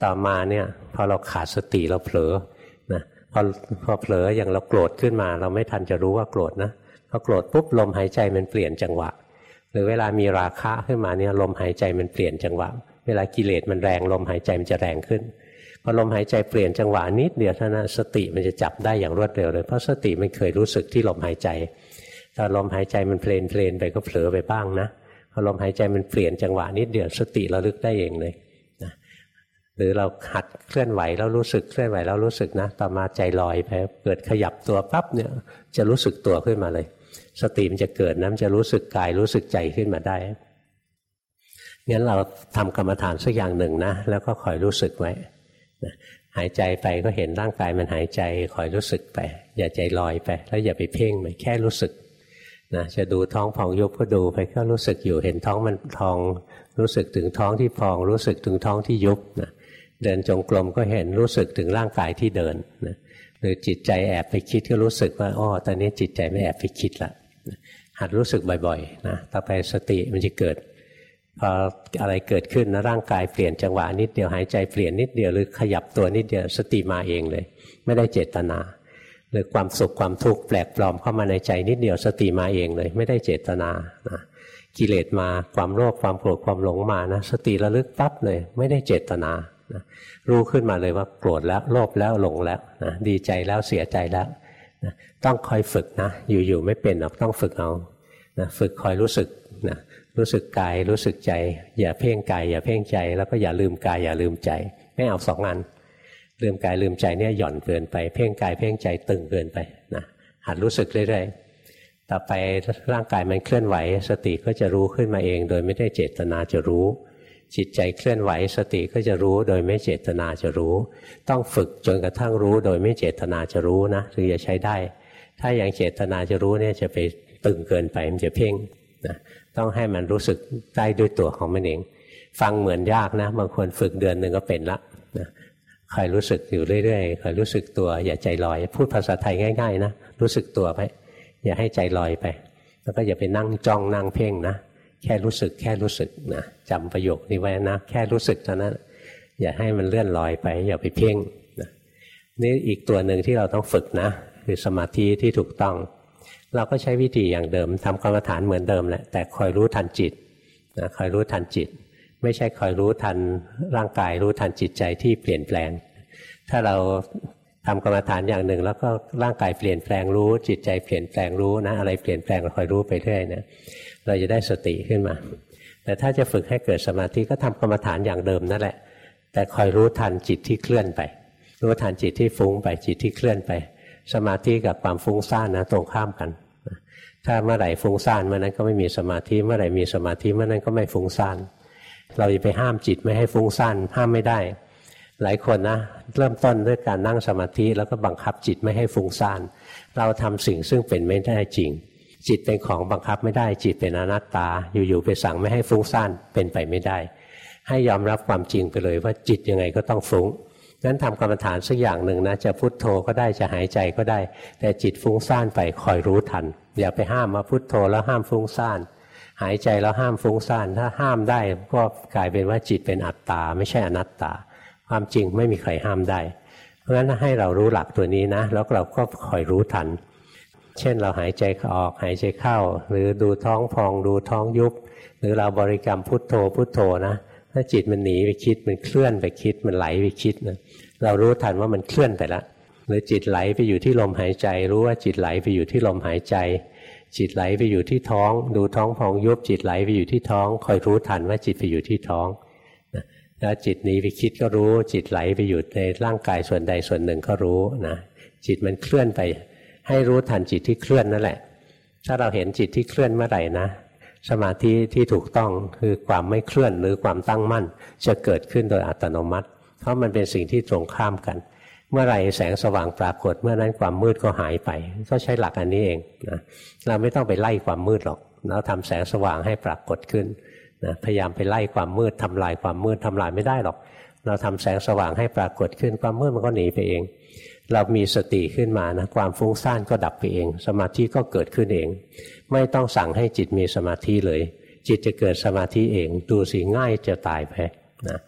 ต่อมาเนี่ยพอเราขาดสติเราเผลอนะพอเผลออย่างเราโกรธขึ้นมาเราไม่ทันจะรู้ว่าโกรธนะพอโกรธปุ๊บลมหายใจมันเปลี่ยนจังหวะหรือเวลามีราคะขึ้นมาเนี่ยลมหายใจมันเปลี่ยนจังหวะเวลากิเลสมันแรงลมหายใจมันจะแรงขึ้นพอลมหายใจเปลี่ยนจังหวะนิดเดียวเท่านั้นสติมันจะจับได้อย่างรวดเร็วเลยเพราะสติมันเคยรู้สึกที่ลมหายใจถ้าลมหายใจมันเพลนไปก็เผลอไปบ้างนะพอลมหายใจมันเปลี่ยนจังหวะนิดเดียวสติระลึกได้เองเลยนะหรือเราหัดเคลื่อนไหวแล้วรู้สึกเคลื่อนไหวแล้วรู้สึกนะต่อมาใจลอยไปเกิดขยับตัวปั๊บเนี่ยจะรู้สึกตัวขึ้นมาเลยสติมันจะเกิดนะมันจะรู้สึกกายรู้สึกใจขึ้นมาได้งั้นเราทำกรรมฐานสักอย่างหนึ่งนะแล้วก็คอยรู้สึกไว้หายใจไปก็เห็นร่างกายมันหายใจคอยรู้สึกไปอย่าใจลอยไปแล้วอย่าไปเพ่งมันแค่รู้สึกนะจะดูท้องพองยุบก็ดูไปก็รู้สึกอยู่เห็นท้องมันพองรู้สึกถึงท้องที่พองรู้สึกถึงท้องที่ยุบนะเดินจงกรมก็เห็นรู้สึกถึงร่างกายที่เดินนะหรือจิตใจแอบไปคิดก็รู้สึกว่าอ้อตอนนี้จิตใจไม่แอบไปคิดละหัดรู้สึกบ่อยๆนะต่อไปสติมันจะเกิดพออะไรเกิดขึ้นนะร่างกายเปลี่ยนจังหวะนิดเดียวหายใจเปลี่ยนนิดเดียวหรือขยับตัวนิดเดียวสติมาเองเลยไม่ได้เจตนาหรือความสุขความทุกข์แปลกปลอมเข้ามาในใจนิดเดียวสติมาเองเลยไม่ได้เจตนานะกิเลสมาความโลภความโกรธความหลงมานะสติระลึกปั๊บเลยไม่ได้เจตนานะรู้ขึ้นมาเลยว่าโกรธแล้วโลภแล้วหลงแล้วนะดีใจแล้วเสียใจแล้วนะต้องคอยฝึกนะอยู่ๆไม่เป็นหรอกต้องฝึกเอานะฝึกคอยรู้สึกนะรู้สึกกายรู้สึกใจอย่าเพ่งกายอย่าเพ่งใจแล้วก็อย่าลืมกายอย่าลืมใจไม่เอาสองอันลืมกายลืมใจเนี่ยหย่อนเกินไปเพ่งกายเพ่งใจตึงเกินไปนะหัดรู้สึกเรื่อยๆต่อไปร่างกายมันเคลื่อนไหวสติก็จะรู้ขึ้นมาเองโดยไม่ได้เจตนาจะรู้จิตใจเคลื่อนไหวสติก็จะรู้โดยไม่เจตนาจะรู้ต้องฝึกจนกระทั่งรู้โดยไม่เจตนาจะรู้นะถึงจะใช้ได้ถ้าอย่างเจตนาจะรู้เนี่ยจะไปตึงเกินไปมันจะเพ่งนะต้องให้มันรู้สึกได้ด้วยตัวของมันเองฟังเหมือนยากนะบางคนฝึกเดือนหนึ่งก็เป็นละนะคอยรู้สึกอยู่เรื่อยๆคอยรู้สึกตัวอย่าใจลอยพูดภาษาไทยง่ายๆนะรู้สึกตัวไปอย่าให้ใจลอยไปแล้วก็อย่าไปนั่งจ้องนั่งเพ่งนะแค่รู้สึกแค่รู้สึกนะจำประโยคนี้ไว้นะแค่รู้สึกเท่านั้นอย่าให้มันเลื่อนลอยไปอย่าไปเพ่งนะนี่อีกตัวหนึ่งที่เราต้องฝึกนะคือสมาธิที่ถูกต้องเราก็ใช้วิธีอย่างเดิมทำกรรมฐานเหมือนเดิมแหละแต่คอยรู้ทันจิตนะคอยรู้ทันจิตไม่ใช่คอยรู้ทันร่างกายรู้ทันจิตใจที่เปลี่ยนแปลงถ้าเราทำกรรมฐานอย่างหนึ่งแล้วก็ร่างกายเปลี่ยนแปลงรู้จิตใจเปลี่ยนแปลงรู้นะอะไรเปลี่ยนแปลงเราคอยรู้ไปเรื่อยนะเราจะได้สติขึ้นมาแต่ถ้าจะฝึกให้เกิดสมาธิก็ทำกรรมฐานอย่างเดิมนั่นแหละแต่คอยรู้ทันจิตที่เคลื่อนไปรู้ทันจิตที่ฟุ้งไปจิตที่เคลื่อนไปสมาธิกับความฟุ้งซ่านนะตรงข้ามกันถ้าเมื่อไหร่ฟุ้งซ่านเมื่อนั้นก็ไม่มีสมาธิเมื่อไหร่มีสมาธิเมื่อนั้นก็ไม่ฟุ้งซ่านเราจะไปห้ามจิตไม่ให้ฟุ้งซ่านห้ามไม่ได้หลายคนนะเริ่มต้นด้วยการนั่งสมาธิแล้วก็บังคับจิตไม่ให้ฟุ้งซ่านเราทำสิ่งซึ่งเป็นไม่ได้จริงจิตเป็นของบังคับไม่ได้จิตเป็นอนัตตาอยู่ๆไปสั่งไม่ให้ฟุ้งซ่านเป็นไปไม่ได้ให้ยอมรับความจริงไปเลยว่าจิตยังไงก็ต้องฟุ้งงั้นทำกรรมฐานสักอย่างหนึ่งนะจะพุทโธก็ได้จะหายใจก็ได้แต่จิตฟุ้งซ่านไปคอยรู้ทันอย่าไปห้ามมาพุทโธแล้วห้ามฟุ้งซ่านหายใจแล้วห้ามฟุ้งซ่านถ้าห้ามได้ก็กลายเป็นว่าจิตเป็นอัตตาไม่ใช่อนัตตาความจริงไม่มีใครห้ามได้เพราะฉะนั้นให้เรารู้หลักตัวนี้นะแล้วเราก็คอยรู้ทันเช่นเราหายใจออกหายใจเข้าหรือดูท้องพองดูท้องยุบหรือเราบริกรรมพุทโธพุทโธนะถ้าจิตมันหนีไปคิดมันเคลื่อนไปคิดมันไหลไปคิดนะเรารู้ทันว่ามันเคลื่อนไปแล้วหรือจิตไหลไปอยู่ที่ลมหายใจรู้ว่าจิตไหลไปอยู่ที่ลมหายใจจิตไหลไปอยู่ที่ท้องดูท้องพองยุบจิตไหลไปอยู่ที่ท้องคอยรู้ทันว่าจิตไปอยู่ที่ท้องแล้วจิตหนีไปคิดก็รู้จิตไหลไปอยู่ในร่างกายส่วนใดส่วนหนึ่งก็รู้นะจิตมันเคลื่อนไปให้รู้ทันจิตที่เคลื่อนนั่นแหละถ้าเราเห็นจิตที่เคลื่อนเมื่อไหร่นะสมาธิที่ถูกต้องคือความไม่เคลื่อนหรือความตั้งมั่นจะเกิดขึ้นโดยอัตโนมัติเพราะมันเป็นสิ่งที่ตรงข้ามกันเมื่อไหร่แสงสว่างปรากฏเมื่อนั้นความมืดก็หายไปก็ใช้หลักอันนี้เองนะเราไม่ต้องไปไล่ความมืดหรอกเราทำแสงสว่างให้ปรากฏขึ้นนะพยายามไปไล่ความมืดทำลายความมืดทำลายไม่ได้หรอกเราทำแสงสว่างให้ปรากฏขึ้นความมืดมันก็หนีไปเองเรามีสติขึ้นมานะความฟุ้งซ่านก็ดับไปเองสมาธิก็เกิดขึ้นเองไม่ต้องสั่งให้จิตมีสมาธิเลยจิตจะเกิดสมาธิเองดูสิง่ายจะตายไปนะ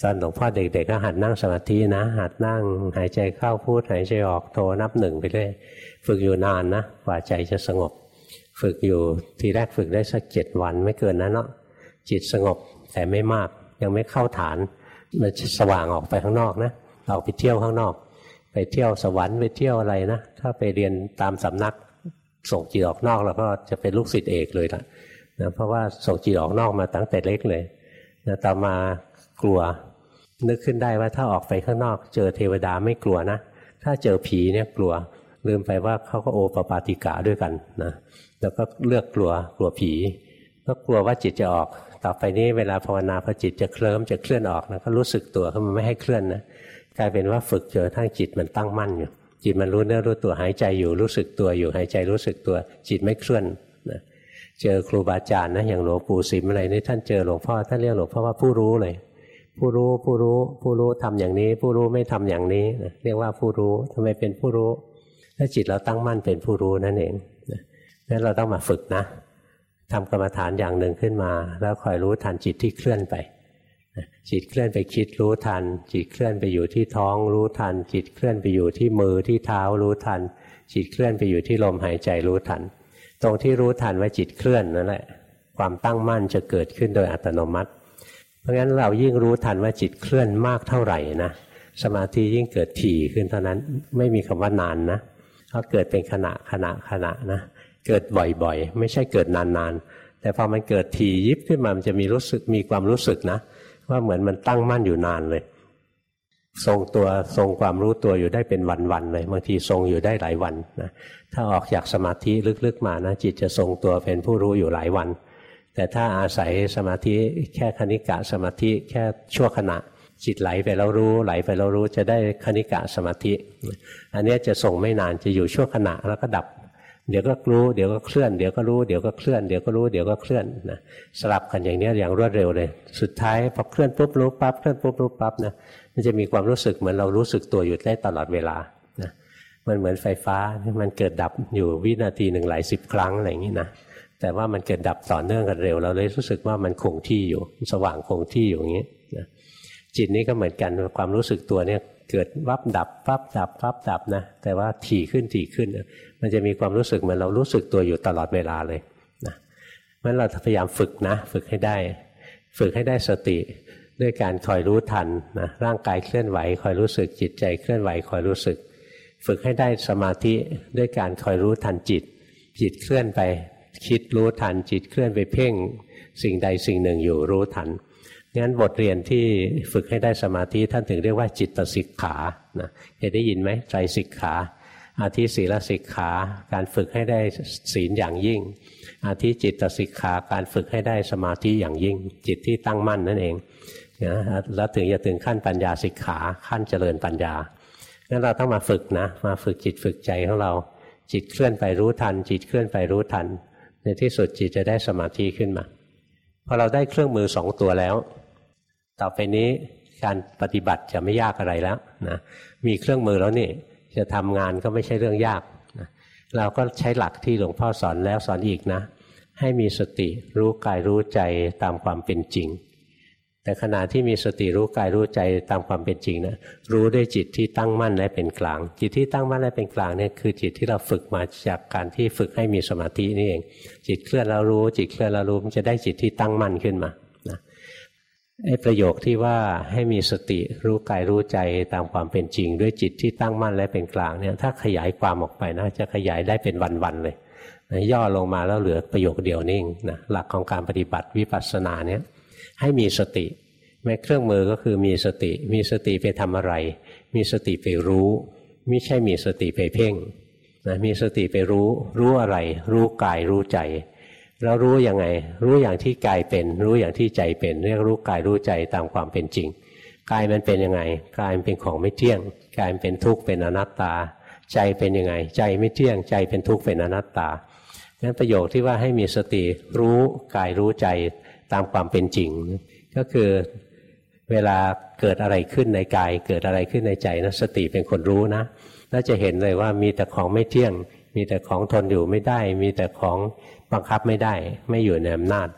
ตอนหลวงพ่อเด็กๆก็หัดนั่งสมาธินะหัดนั่งหายใจเข้าพูดหายใจออกโทนับหนึ่งไปเรื่อยฝึกอยู่นานนะกว่าใจจะสงบฝึกอยู่ทีแรกฝึกได้สัก7 วันไม่เกินนั้นเนาะจิตสงบแต่ไม่มากยังไม่เข้าฐานมันสว่างออกไปข้างนอกนะออกไปเที่ยวข้างนอกไปเที่ยวสวรรค์ไปเที่ยวอะไรนะถ้าไปเรียนตามสำนักส่งจิตออกนอกแล้วก็จะเป็นลูกศิษย์เอกเลยนะเพราะว่าส่งจิตออกนอกมาตั้งแต่เล็กเลยนะต่อมากลัวนึกขึ้นได้ว่าถ้าออกไปข้างนอกเจอเทวดาไม่กลัวนะถ้าเจอผีเนี่ยกลัวลืมไปว่าเขาก็โอปปาติกะด้วยกันนะแล้วก็เลือกกลัวผีก็กลัวว่าจิตจะออกต่อไปนี้เวลาภาวนาพอจิตจะเคลิ้มจะเคลื่อนออกนะก็รู้สึกตัวเขามันไม่ให้เคลื่อนนะกลายเป็นว่าฝึกจนทั้งจิตมันตั้งมั่นอยู่จิตมันรู้เนื้อรู้ตัวหายใจอยู่รู้สึกตัวอยู่หายใจรู้สึกตัวจิตไม่เคลื่อนนะเจอครูบาอาจารย์นะอย่างหลวงปู่สิมอะไรนี่ท่านเจอหลวงพ่อท่านเรียกหลวงพ่อว่าผู้รู้เลยผู้รู้ทำอย่างนี้ผู้รู้ไม่ทำอย่างนี้นะเรียกว่าผู้รู้ทำไมเป็นผู้รู้ถ้าจิตเราตั้งมั่นเป็นผู้รู้นั่นเองงั้นเราต้องมาฝึกนะทำกรรมฐานอย่างหนึ่งขึ้นมาแล้วคอยรู้ทันจิตที่เคลื่อนไปจิตเคลื่อนไปคิดรู้ทันจิตเคลื่อนไปอยู่ที่ท้องรู้ทันจิตเคลื่อนไปอยู่ที่มือที่เท้ารู้ทันจิตเคลื่อนไปอยู่ที่ลมหายใจรู้ทันตรงที่รู้ทันว่าจิตเคลื่อนนั่นแหละความตั้งมั่นจะเกิดขึ้นโดยอัตโนมัติเพราะงั้นเรายิ่งรู้ทันว่าจิตเคลื่อนมากเท่าไหร่นะสมาธิยิ่งเกิดถี่ขึ้นเท่านั้นไม่มีคำว่านานนะเพราะเกิดเป็นขณะนะเกิดบ่อยๆไม่ใช่เกิดนานๆแต่พอมันเกิดถี่ยิบขึ้นมามันจะมีความรู้สึกนะว่าเหมือนมันตั้งมั่นอยู่นานเลยทรงความรู้ตัวอยู่ได้เป็นวันๆเลยบางทีทรงอยู่ได้หลายวันนะถ้าออกจากสมาธิลึกๆมานะจิตจะทรงตัวเป็นผู้รู้อยู่หลายวันแต่ถ้าอาศัยสมาธิแค่คณิกะสมาธิแค่ชั่วขณะจิตไหลไปแล้วรู้จะได้คณิกะสมาธิอันนี้จะทรงไม่นานจะอยู่ชั่วขณะแล้วก็ดับเดี๋ยวก็รู้เดี๋ยวก็เคลื่อนเดี๋ยวก็รู้เดี๋ยวก็เคลื่อนเดี๋ยวก็รู้เดี๋ยวก็เคลื่อนนะสลับกันอย่างนี้อย่างรวดเร็วเลยสุดท้ายพอเคลื่อนปุ๊บรู้ปั๊บเคลื่อนปุ๊บรู้ปั๊บนะมันจะมีความรู้สึกเหมือนเรารู้สึกตัวอยู่ได้ตลอดเวลานะมันเหมือนไฟฟ้ามันเกิดดับอยู่วินาทีหนึ่งหลาย10 ครั้งอะไรอย่างนี้นะแต่ว่ามันเกิดดับต่อเนื่องกันเร็วเราเลยรู้สึกว่ามันคงที่อยู่สว่างคงที่อยู่อย่างนี้นะจิตนี้ก็เหมือนกันความรู้สึกตัวเนี่ยเกิดวับดับปั๊บดับปั๊บดับนะแต่ว่าถี่ขึ้นมันจะมีความรู้สึกเหมือนเรารู้สึกตัวอยู่ตลอดเวลาเลยนะงั้นเราพยายามฝึกนะฝึกให้ได้สติด้วยการคอยรู้ทันนะร่างกายเคลื่อนไหวคอยรู้สึกจิตใจเคลื่อนไหวคอยรู้สึกฝึกให้ได้สมาธิด้วยการคอยรู้ทันจิตเคลื่อนไปคิดรู้ทันจิตเคลื่อนไปเพ่งสิ่งใดสิ่งหนึ่งอยู่รู้ทันงั้นบทเรียนที่ฝึกให้ได้สมาธิท่านถึงเรียกว่าจิตสิกขานะเคยได้ยินไหมไตรสิกขาอาทิศีลสิกขาการฝึกให้ได้ศีลอย่างยิ่งอาทิจิตสิกขาการฝึกให้ได้สมาธิอย่างยิ่งจิตที่ตั้งมั่นนั่นเองนะแล้วถึงจะถึงขั้นปัญญาสิกขาขั้นเจริญปัญญางั้นเราต้องมาฝึกนะมาฝึกจิตฝึกใจของเราจิตเคลื่อนไปรู้ทันจิตเคลื่อนไปรู้ทันในที่สุดจิตจะได้สมาธิขึ้นมาพอเราได้เครื่องมือ2 ตัวแล้วต่อไปนี้การปฏิบัติจะไม่ยากอะไรแล้วนะมีเครื่องมือแล้วนี่จะทำงานก็ไม่ใช่เรื่องยากนะเราก็ใช้หลักที่หลวงพ่อสอนแล้วสอนอีกนะให้มีสติรู้กายรู้ใจตามความเป็นจริงแต่ขณะที่มีสติรู้กายรู้ใจตามความเป็นจริงนะรู้ด้วยจิตที่ตั้งมั่นและเป็นกลางจิตที่ตั้งมั่นและเป็นกลางเนี่ยคือจิตที่เราฝึกมาจากการที่ฝึกให้มีสมาธินี่เองจิตเคลื่อนแล้วรู้จิตเคลื่อนแล้วรู้มันจะได้จิตที่ตั้งมั่นขึ้นมานะไอ้ประโยคที่ว่าให้มีสติรู้กายรู้ใจตามความเป็นจริงด้วยจิตที่ตั้งมั่นและเป็นกลางเนี่ยถ้าขยายความออกไปนะจะขยายได้เป็นวันๆเลยนะย่อลงมาแล้วเหลือประโยคเดียวนี่เองนะหลักของการปฏิบัติวิปัสสนาเนี่ยให้มีสติแม้เครื่องมือก็คือมีสติไปทำอะไรมีสติไปรู้ไม่ใช่มีสติไปเพ่งนะมีสติไปรู้อะไรรู้กายรู้ใจแล้วรู้ยังไงรู้อย่างที่กายเป็นรู้อย่างที่ใจเป็นเรียกรู้กายรู้ใจตามความเป็นจริงกายมันเป็นยังไงกายมันเป็นของไม่เที่ยงกายมันเป็นทุกข์เป็นอนัตตาใจเป็นยังไงใจไม่เที่ยงใจเป็นทุกข์เป็นอนัตตางั้นประโยคที่ว่าให้มีสติรู้กายรู้ใจตามความเป็นจริงก็คือเวลาเกิดอะไรขึ้นในกายเกิดอะไรขึ้นในใจนะสติเป็นคนรู้นะแล้วจะเห็นเลยว่ามีแต่ของไม่เที่ยงมีแต่ของทนอยู่ไม่ได้มีแต่ของบังคับไม่ได้ไม่อยู่ในอำนาจ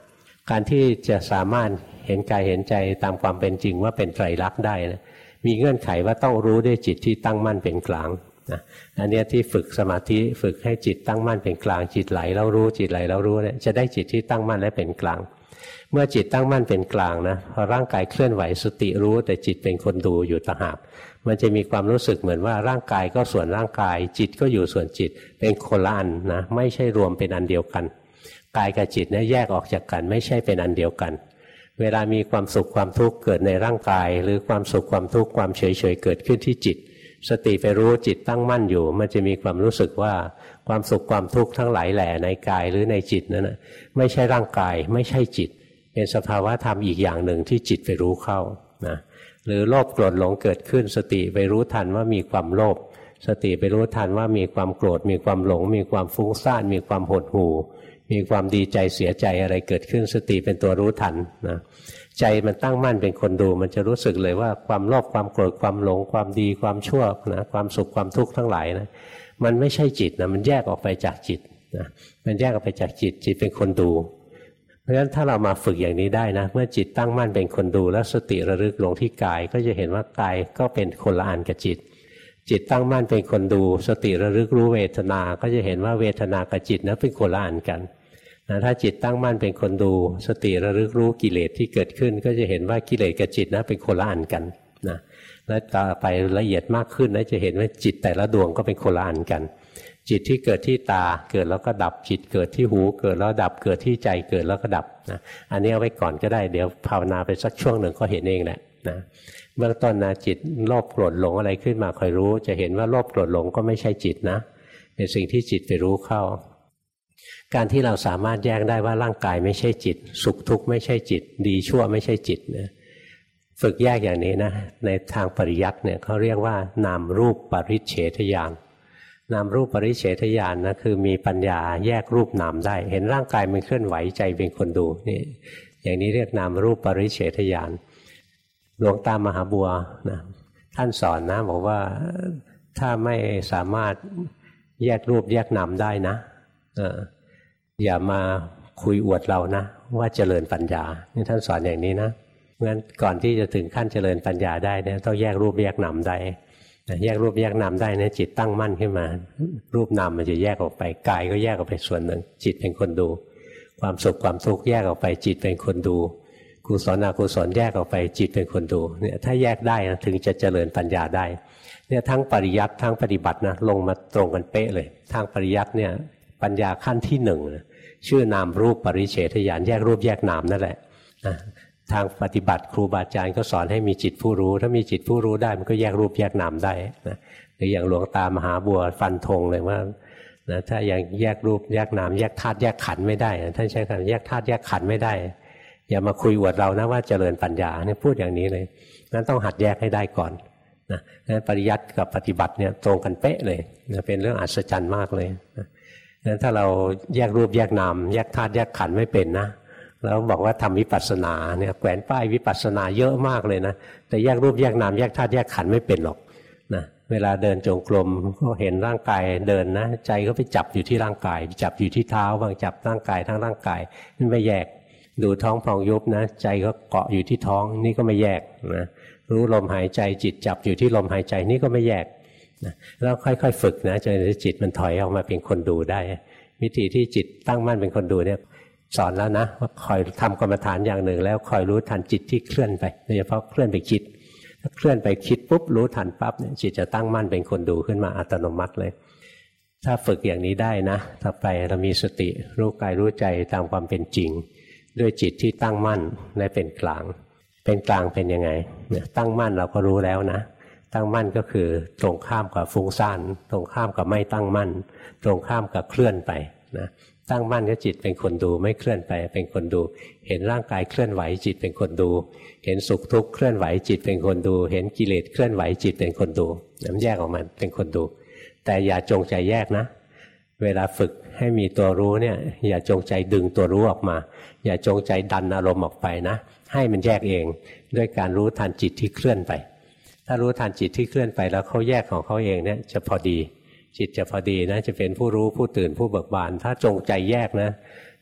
การที่จะสามารถเห็นกายเห็นใจตามความเป็นจริงว่าเป็นไตรลักษณ์ได้นะมีเงื่อนไขว่าต้องรู้ด้วยจิตที่ตั้งมั่นเป็นกลางนะอันนี้ที่ฝึกสมาธิฝึกให้จิตตั้งมั่นเป็นกลางจิตไหลแล้วรู้จิตไหลแล้วรู้เนี่ยจะได้จิตที่ตั้งมั่นและเป็นกลางเมื่อจิตตั้งมั่นเป็นกลางนะพอร่างกายเคลื่อนไหวสติรู้แต่จิตเป็นคนดูอยู่ต่างหากมันจะมีความรู้สึกเหมือนว่าร่างกายก็ส่วนร่างกายจิตก็อยู่ส่วนจิตเป็นคนละอันนะไม่ใช่รวมเป็นอันเดียวกันกายกับจิตเนี่ยแยกออกจากกันไม่ใช่เป็นอันเดียวกันเวลามีความสุขความทุกข์เกิดในร่างกายหรือความสุขความทุกข์ความเฉยๆเกิดขึ้นที่จิตสติไปรู้จิตตั้งมั่นอยู่มันจะมีความรู้สึกว่าความสุขความทุกข์ทั้งหลายแหล่ในกายหรือในจิตนั้นนะไม่ใช่ร่างกายไม่ใช่จิตเป็นสภาวะธรรมอีกอย่างหนึ่งที่จิตไปรู้เข้านะหรือโลภโกรธหลงเกิดขึ้นสติไปรู้ทันว่ามีความโลภสติไปรู้ทันว่ามีความโกรธมีความหลงมีความฟุ้งซ่านมีความหดหู่มีความดีใจเสียใจอะไรเกิดขึ้นสติเป็นตัวรู้ทันนะใจมันตั้งมั่นเป็นคนดูมันจะรู้สึกเลยว่าความโลภความโกรธความหลงความดีความชั่วนะความสุขความทุกข์ทั้งหลายนะมันไม่ใช่จิตนะมันแยกออกไปจากจิตนะมันแยกออกไปจากจิตจิตเป็นคนดูเพราะฉะนั้นถ้าเรามาฝึกอย่างนี้ได้นะเมื่อจิตตั้งมั่นเป็นคนดูแล้วสติระลึกลงที่กายก็จะเห็นว่ากายก็เป็นคนละอันกับจิตจิตตั้งมั่นเป็นคนดูสติระลึกรู้เวทนาก็จะเห็นว่าเวทนากับจิตนั้นเป็นคนละอันกันนะถ้าจิตตั้งมั่นเป็นคนดูสติระลึกรู้กิเลสที่เกิดขึ้นก็จะเห็นว่ากิเลสกับจิตนะเป็นคนละอันกันนะแล้วต่อไปละเอียดมากขึ้นนะจะเห็นว่าจิตแต่ละดวงก็เป็นคนละอันกันจิตที่เกิดที่ตาเกิดแล้วก็ดับจิตเกิดที่หูเกิดแล้วดับเกิดที่ใจเกิดแล้วก็ดับนะอันนี้เอาไว้ก่อนก็ได้เดี๋ยวภาวนาไปสักช่วงหนึ่งก็เห็นเองแหละนะเบื้องต้นนะจิตโลภโกรธหลงอะไรขึ้นมาคอยรู้จะเห็นว่าโลภโกรธหลงก็ไม่ใช่จิตนะเป็นสิ่งที่จิตไปรู้เข้าการที่เราสามารถแยกได้ว่าร่างกายไม่ใช่จิตสุขทุกข์ไม่ใช่จิตดีชั่วไม่ใช่จิตนะฝึกแยกอย่างนี้นะในทางปริยัติเนี่ยเขาเรียกว่านามรูปปริเฉทญาณนามรูปปริเฉทญาณนะคือมีปัญญาแยกรูปนามได้เห็นร่างกายมันเคลื่อนไหวใจเป็นคนดูนี่อย่างนี้เรียกนามรูปปริเฉทญาณหลวงตามหาบัวนะท่านสอนนะบอกว่าถ้าไม่สามารถแยกรูปแยกนามได้นะอย่ามาคุยอวดเรานะว่าเจริญปัญญานี่ท่านสอนอย่างนี้นะงั้นก่อนที่จะถึงขั้นเจริญปัญญาได้เนี่ยต้องแยกรูปแยกนามได้แยกรูปแยกนามได้เนี่ยจิตตั้งมั่นขึ้นมารูปนามมันจะแยกออกไปกายก็แยกออกไปส่วนหนึ่งจิตเป็นคนดูความสุขความทุกข์แยกออกไปจิตเป็นคนดูกุศลอกุศลแยกออกไปจิตเป็นคนดูเนี่ยถ้าแยกได้นะถึงจะเจริญปัญญาได้เนี่ยทั้งปริยัติทั้งปฏิบัตินะลงมาตรงกันเป๊ะเลยทางปริยัติเนี่ยปัญญาขั้นที่หนึ่งชื่อนามรูปปริเฉทญาณแยกรูปแยกนามนั่นแหละทางปฏิบัติครูบาอาจารย์ก็สอนให้มีจิตผู้รู้ถ้ามีจิตผู้รู้ได้มันก็แยกรูปแยกนามได้นะหรืออย่างหลวงตามหาบัวฟันธงเลยว่านะถ้ายังแยกรูปแยกนามแยกธาตุแยกขันธ์ไม่ได้ท่านใช้คำแยกธาตุแยกขันธ์ไม่ได้อย่ามาคุยอวดเรานะว่าเจริญปัญญาเนี่ยพูดอย่างนี้เลยนั้นต้องหัดแยกให้ได้ก่อนนะนั้นปริยัติกับปฏิบัติเนี่ยตรงกันเป๊ะเลยนะเป็นเรื่องอัศจรรย์มากเลยนะนั้นถ้าเราแยกรูปแยกนามแยกธาตุแยกขันธ์ไม่เป็นนะแล้วบอกว่าทำวิปัสสนาเนี่ยแขวนป้ายวิปัสสนาเยอะมากเลยนะแต่แยกรูปแยกนามแยกธาตุแยกขันธ์ไม่เป็นหรอกนะเวลาเดินจงกรมก็เห็นร่างกายเดินนะใจก็ไปจับอยู่ที่ร่างกายจับอยู่ที่เท้าบางจับร่างกายทั้งร่างกายนี่ไม่แยกดูท้องพองยุบนะใจก็เกาะอยู่ที่ท้องนี่ก็ไม่แยกนะรู้ลมหายใจจิตจับอยู่ที่ลมหายใจนี่ก็ไม่แยกนะแล้วค่อยๆฝึกนะจนจิตมันถอยออกมาเป็นคนดูได้วิธีที่จิตตั้งมั่นเป็นคนดูเนี่ยสอนแล้วนะว่าคอยทำกรรมฐานอย่างหนึ่งแล้วคอยรู้ทันจิตที่เคลื่อนไปโดยเฉพาะเคลื่อนไปคิดถ้าเคลื่อนไปคิดปุ๊บรู้ทันปั๊บเนี่ยจิตจะตั้งมั่นเป็นคนดูขึ้นมาอัตโนมัติเลยถ้าฝึกอย่างนี้ได้นะต่อไปเรามีสติรู้กายรู้ใจตามความเป็นจริงด้วยจิตที่ตั้งมั่นและเป็นกลางเป็นกลางเป็นยังไงเนี่ยตั้งมั่นเราก็รู้แล้วนะตั้งมั่นก็คือตรงข้ามกับฟุ้งซ่านตรงข้ามกับไม่ตั้งมั่นตรงข้ามกับเคลื่อนไปนะตั้งมั่นก็จิตเป็นคนดูไม่เคลื่อนไปเป็นคนดูเห็นร่างกายเคลื่อนไหวจิตเป็นคนดูเห็นสุขทุกข์เคลื่อนไหวจิตเป็นคนดูเห็นกิเลสเคลื่อนไหวจิตเป็นคนดูน้ำแยกออกมาเป็นคนดูแต่อย่าจงใจแยกนะเวลาฝึกให้มีตัวรู้เนี่ยอย่าจงใจดึงตัวรู้ออกมาอย่าจงใจดันอารมณ์ออกไปนะให้มันแยกเองด้วยการรู้ทันจิตที่เคลื่อนไปถ้ารู้ทันจิตที่เคลื่อนไปแล้วเขาแยกของเขาเองเนี่ยจะพอดีจิตจะพอดีนะจะเป็นผู้รู้ผู้ตื่นผู้เบิกบานถ้าจงใจแยกนะ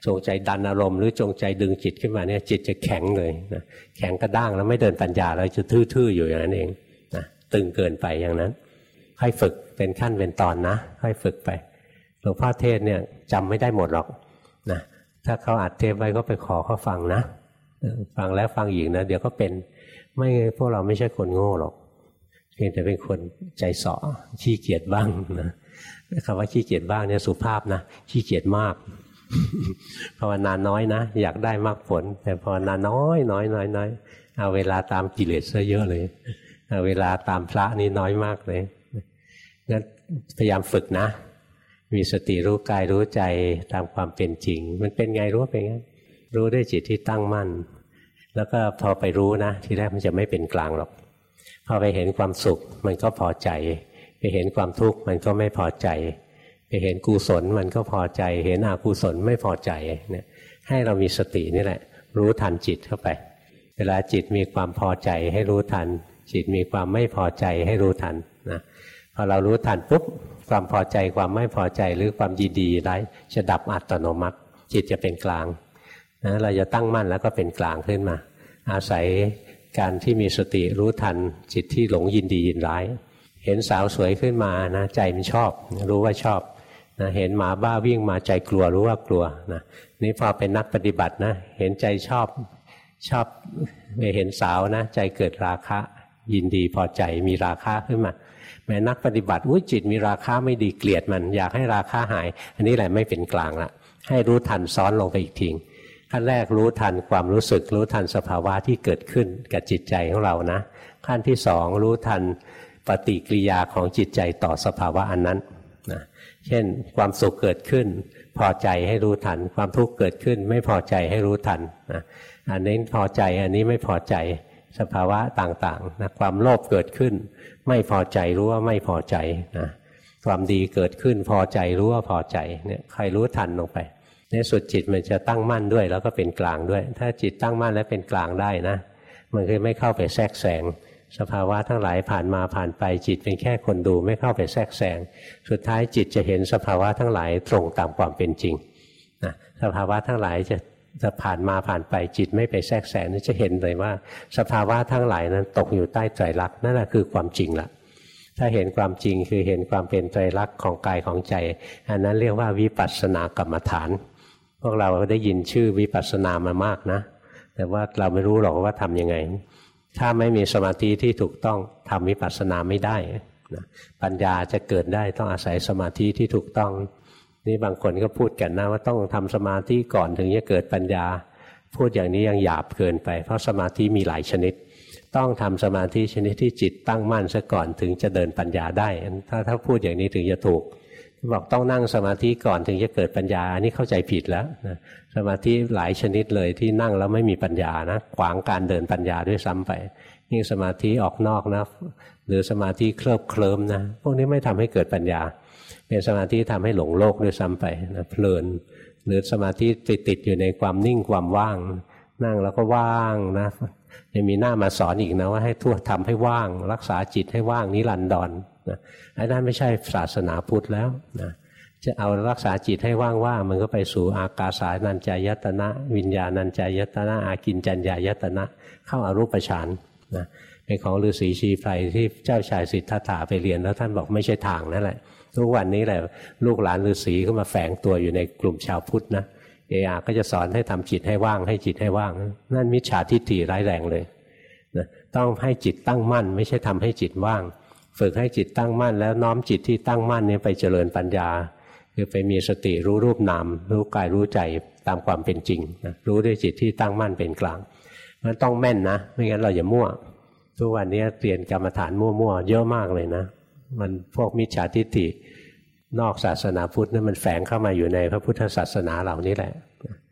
จงใจดันอารมณ์หรือจงใจดึงจิตขึ้นมาเนี่ยจิตจะแข็งเลยนะแข็งกระด้างแล้วไม่เดินปัญญาแล้วจะทื่อๆอยู่อย่างนั้นเองนะตึงเกินไปอย่างนั้นค่อยฝึกเป็นขั้นเป็นตอนนะค่อยฝึกไปหลวงพ่อเทศเนี่ยจำไม่ได้หมดหรอกนะถ้าเขาอัดเทปไว้ก็ไปขอเขาฟังนะฟังแล้วฟังอีกนะเดี๋ยวก็เป็นไม่พวกเราไม่ใช่คนโง่หรอกเพียงแต่เป็นคนใจส่อขี้เกียจบ้างนะคำว่าขี้เกียจบ้างเนี่ยสุภาพนะขี้เกียจมากภาวนาน้อยนะอยากได้มากผลแต่ภาวนาน้อยเอาเวลาตามกิเลสซะเยอะเลยเอาเวลาตามพระนี่น้อยมากเลยงั้นพยายามฝึกนะมีสติรู้กายรู้ใจตามความเป็นจริงมันเป็นไงรู้เป็นไงรู้ด้วยจิตที่ตั้งมั่นแล้วก็พอไปรู้นะทีแรกมันจะไม่เป็นกลางหรอกพอไปเห็นความสุขมันก็พอใจไปเห็นความทุกข์มันก็ไม่พอใจไปเห็นกุศลมันก็พอใจเห็นอกุศลไม่พอใจเนี่ยให้เรามีสตินี่แหละรู้ทันจิตเข้าไปเวลาจิตมีความพอใจให้รู้ทันจิตมีความไม่พอใจให้รู้ทันนะพอเรารู้ทันปุ๊บความพอใจความไม่พอใจหรือความยินดีร้ายจะดับอัตโนมัติจิตจะเป็นกลางนะเราจะตั้งมั่นแล้วก็เป็นกลางขึ้นมาอาศัยการที่มีสติรู้ทันจิตที่หลงยินดียินร้ายเห็นสาวสวยขึ้นมานะใจมันชอบรู้ว่าชอบนะเห็นหมาบ้าวิ่งมาใจกลัวรู้ว่ากลัวนะนี่พอเป็นนักปฏิบัตินะเห็นใจชอบไม่เห็นสาวนะใจเกิดราคะยินดีพอใจมีราคะขึ้นมาแม้นักปฏิบัติจิตมีราคะไม่ดีเกลียดมันอยากให้ราคะหายอันนี้แหละไม่เป็นกลางละให้รู้ทันซ้อนลงไปอีกทีขั้นแรกรู้ทันความรู้สึกรู้ทันสภาวะที่เกิดขึ้นกับจิตใจของเรานะขั้นที่สองรู้ทันปฏิกิริยาของจิตใจต่อสภาวะอันนั้นนะเช่นความสุขเกิดขึ้นพอใจให้รู้ทันความทุกข์เกิดขึ้นไม่พอใจให้รู้ทันนะอันนี้พอใจอันนี้ไม่พอใจสภาวะต่างๆนะความโลภเกิดขึ้นไม่พอใจรู้ว่าไม่พอใจนะความดีเกิดขึ้นพอใจรู้ว่าพอใจเนี่ยใครรู้ทันลงไปในสุดจิตมันจะตั้งมั่นด้วยแล้วก็เป็นกลางด้วยถ้าจิตตั้งมั่นและเป็นกลางได้นะมันคือไม่เข้าไปแทรกแซงสภาวะทั้งหลายผ่านมาผ่านไปจิตเป็นแค่คนดูไม่เข้าไปแทรกแซงสุดท้ายจิตจะเห็นสภาวะทั้งหลายตรงตามความเป็นจริงนะสภาวะทั้งหลายจะผ่านมาผ่านไปจิตไม่ไปแทรกแซงนี่จะเห็นเลยว่าสภาวะทั้งหลายนั้นตกอยู่ใต้ไตรลักษณ์นั่นแหละคือความจริงละถ้าเห็นความจริงคือเห็นความเป็นไตรลักษณ์ของกายของใจอันนั้นเรียกว่าวิปัสสนากรรมฐานพวกเราได้ยินชื่อวิปัสสนามามากนะแต่ว่าเราไม่รู้หรอกว่าทำยังไงถ้าไม่มีสมาธิที่ถูกต้องทำวิปัสสนาไม่ได้นะปัญญาจะเกิดได้ต้องอาศัยสมาธิที่ถูกต้องนี่บางคนก็พูดกันนะว่าต้องทำสมาธิก่อนถึงจะเกิดปัญญาพูดอย่างนี้ยังหยาบเกินไปเพราะสมาธิมีหลายชนิดต้องทำสมาธิชนิดที่จิตตั้งมั่นซะก่อนถึงจะเดินปัญญาได้ถ้าพูดอย่างนี้ถึงจะถูกบอกต้องนั่งสมาธิก่อนถึงจะเกิดปัญญาอันนี้เข้าใจผิดแล้วนะสมาธิหลายชนิดเลยที่นั่งแล้วไม่มีปัญญานะขวางการเดินปัญญาด้วยซ้ำไปนี่สมาธิออกนอกนะหรือสมาธิเคลิบเคลิ้มนะพวกนี้ไม่ทำให้เกิดปัญญาเป็นสมาธิทำให้หลงโลกด้วยซ้ำไปนะเพลินหรือสมาธิติดอยู่ในความนิ่งความว่างนั่งแล้วก็ว่างนะยังมีหน้ามาสอนอีกนะว่าให้ทั่วทำให้ว่างรักษาจิตให้ว่างนิรันดรนะไอ้นั่นไม่ใช่ศาสนาพุทธแล้วนะจะเอารักษาจิตให้ว่างๆมันก็ไปสู่อากาสานัญจายตนะวิญญาณัญจายตนะอากิญจัญญายตนะเข้าอรูปฌานนะเป็นของฤาษีชีไพรที่เจ้าชายสิทธัตถะไปเรียนแล้วท่านบอกไม่ใช่ทางนั่นแหละทุกวันนี้แหละลูกหลานฤาษีก็มาแฝงตัวอยู่ในกลุ่มชาวพุทธนะก็จะสอนให้ทำจิตให้ว่างให้จิตให้ว่างนั่นมิจฉาทิฏฐิร้ายแรงเลยนะต้องให้จิตตั้งมั่นไม่ใช่ทำให้จิตว่างฝึกให้จิตตั้งมั่นแล้วน้อมจิตที่ตั้งมั่นนี้ไปเจริญปัญญาคือไปมีสติรู้รูปนามรู้กายรู้ใจตามความเป็นจริงนะรู้ด้วยจิตที่ตั้งมั่นเป็นกลางมันต้องแม่นนะไม่งั้นเราอย่ามั่วทุกวันนี้เรียนกรรมฐานมั่วๆเยอะมากเลยนะมันพวกมิจฉาทิฏฐินอกศาสนาพุทธนี่มันแฝงเข้ามาอยู่ในพระพุทธศาสนาเหล่านี้แหละ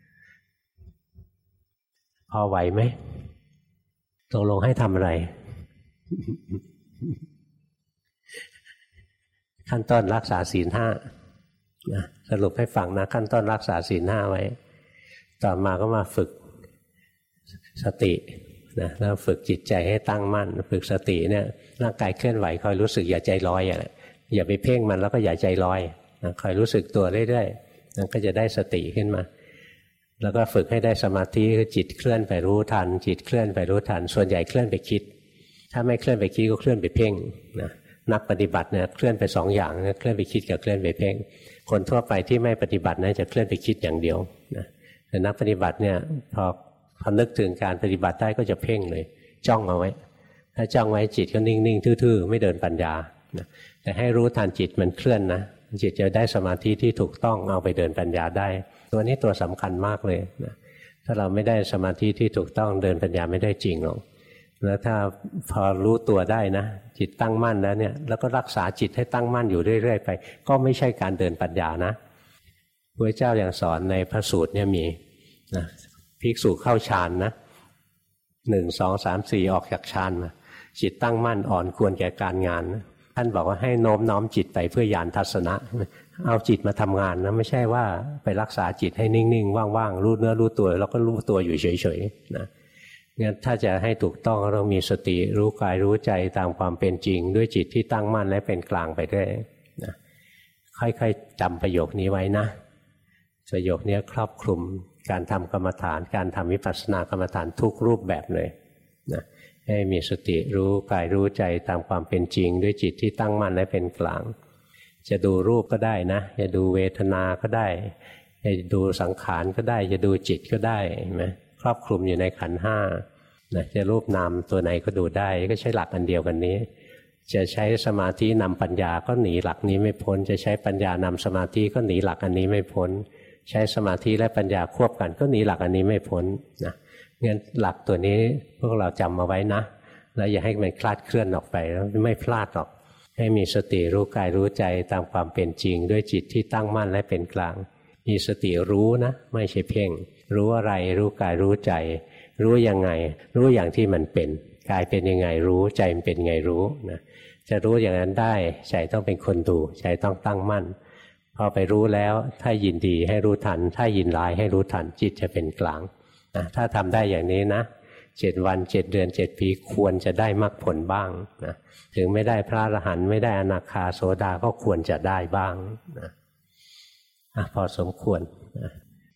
พอไหวไหมตกลงให้ทำอะไร ขั้นต้นรักษาศีลห้าสรุปให้ฟังนะขั้นต้นรักษาศีลห้าไว้ต่อมาก็มาฝึกสตินะแล้วฝึกจิตใจให้ตั้งมั่นฝึกสติเนี่ยร่างกายเคลื่อนไหวคอยรู้สึกอย่าใจลอยอย่าไปเพ่งมันแล้วก็อย่าใจลอยนะคอยรู้สึกตัวเรื่อยๆนั่นก็จะได้สติขึ้นมาแล้วก็ฝึกให้ได้สมาธิคือจิตเคลื่อนไปรู้ทันจิตเคลื่อนไปรู้ทันส่วนใหญ่เคลื่อนไปคิดถ้าไม่เคลื่อนไปคิดก็เคลื่อนไปเพ่งนะนักปฏิบัติเนี่ยเคลื่อนไป2 อย่างนะเคลื่อนไปคิดกับเคลื่อนไปเพ่งคนทั่วไปที่ไม่ปฏิบัตินะจะเคลื่อนไปคิดอย่างเดียวนะแต่นักปฏิบัติเนี่ยพอนึกถึงการปฏิบัติได้ก็จะเพ่งเลยจ้องเอาไว้ถ้าจ้องไว้จิตก็นิ่งๆทื่อๆไม่เดินปัญญานะแต่ให้รู้ทันจิตมันเคลื่อนนะจิตจะได้สมาธิที่ถูกต้องเอาไปเดินปัญญาได้ตัวนี้ตัวสำคัญมากเลยนะถ้าเราไม่ได้สมาธิที่ถูกต้องเดินปัญญาไม่ได้จริงหรอกแล้วถ้าพอรู้ตัวได้นะจิตตั้งมั่นแล้วเนี่ยแล้วก็รักษาจิตให้ตั้งมั่นอยู่เรื่อยๆไปก็ไม่ใช่การเดินปัญญานะพระเจ้าอย่างสอนในพระสูตรเนี่ยมีนะภิกษุเข้าฌานนะ1 2 3 4ออกจากฌานมาจิตตั้งมั่นอ่อนควรแก่การงานนะท่านบอกว่าให้โน้มน้อมจิตไปเพื่อญาณทัศนะเอาจิตมาทำงานนะไม่ใช่ว่าไปรักษาจิตให้นิ่งๆว่างๆรู้เนื้อรู้ตัวแล้วก็รู้ตัวอยู่เฉยๆนะงั้นถ้าจะให้ถูกต้องเรามีสติรู้กายรู้ใจตามความเป็นจริงด้วยจิตที่ตั้งมั่นและเป็นกลางไปด้วยนะค่อยๆจำประโยคนี้ไว้นะประโยคนี้ครอบคลุมการทำกรรมฐานการทำวิปัสสนากรรมฐานทุกรูปแบบเลยนะให้มีสติรู้กายรู้ใจตามความเป็นจริงด้วยจิตที่ตั้งมั่นและเป็นกลางจะดูรูปก็ได้นะจะดูเวทนาก็ได้จะดูสังขารก็ได้จะดูจิตก็ได้เห็นไหมครอบคลุมอยู่ในขันธ์ห้านะจะรูปนามตัวไหนก็ดูได้ก็ใช้หลักอันเดียวกันนี้จะใช้สมาธินำปัญญาก็หนีหลักนี้ไม่พ้นจะใช้ปัญญานำสมาธิก็หนีหลักอันนี้ไม่พ้นใช้สมาธิและปัญญาควบกันก็หนีหลักอันนี้ไม่พ้นนะงั้นหลักตัวนี้พวกเราจำมาไว้นะแล้วอย่าให้มันคลาดเคลื่อนออกไปแล้วไม่พลาดหรอกให้มีสติรู้กายรู้ใจตามความเป็นจริงด้วยจิตที่ตั้งมั่นและเป็นกลางมีสติรู้นะไม่ใช่เพ่งรู้อะไรรู้กายรู้ใจรู้ยังไงรู้อย่างที่มันเป็นกายเป็นยังไงรู้ใจมันเป็นไงรู้นะจะรู้อย่างนั้นได้ใจต้องเป็นคนดูใจต้องตั้งมั่นพอไปรู้แล้วถ้ายินดีให้รู้ทันถ้ายินร้ายให้รู้ทันจิตจะเป็นกลางนะถ้าทำได้อย่างนี้นะ7 วัน 7 เดือน 7 ปีควรจะได้มรรคผลบ้างนะถึงไม่ได้พระอรหันต์ไม่ได้อนาคาโสดาก็ควรจะได้บ้างนะพอสมควรนะ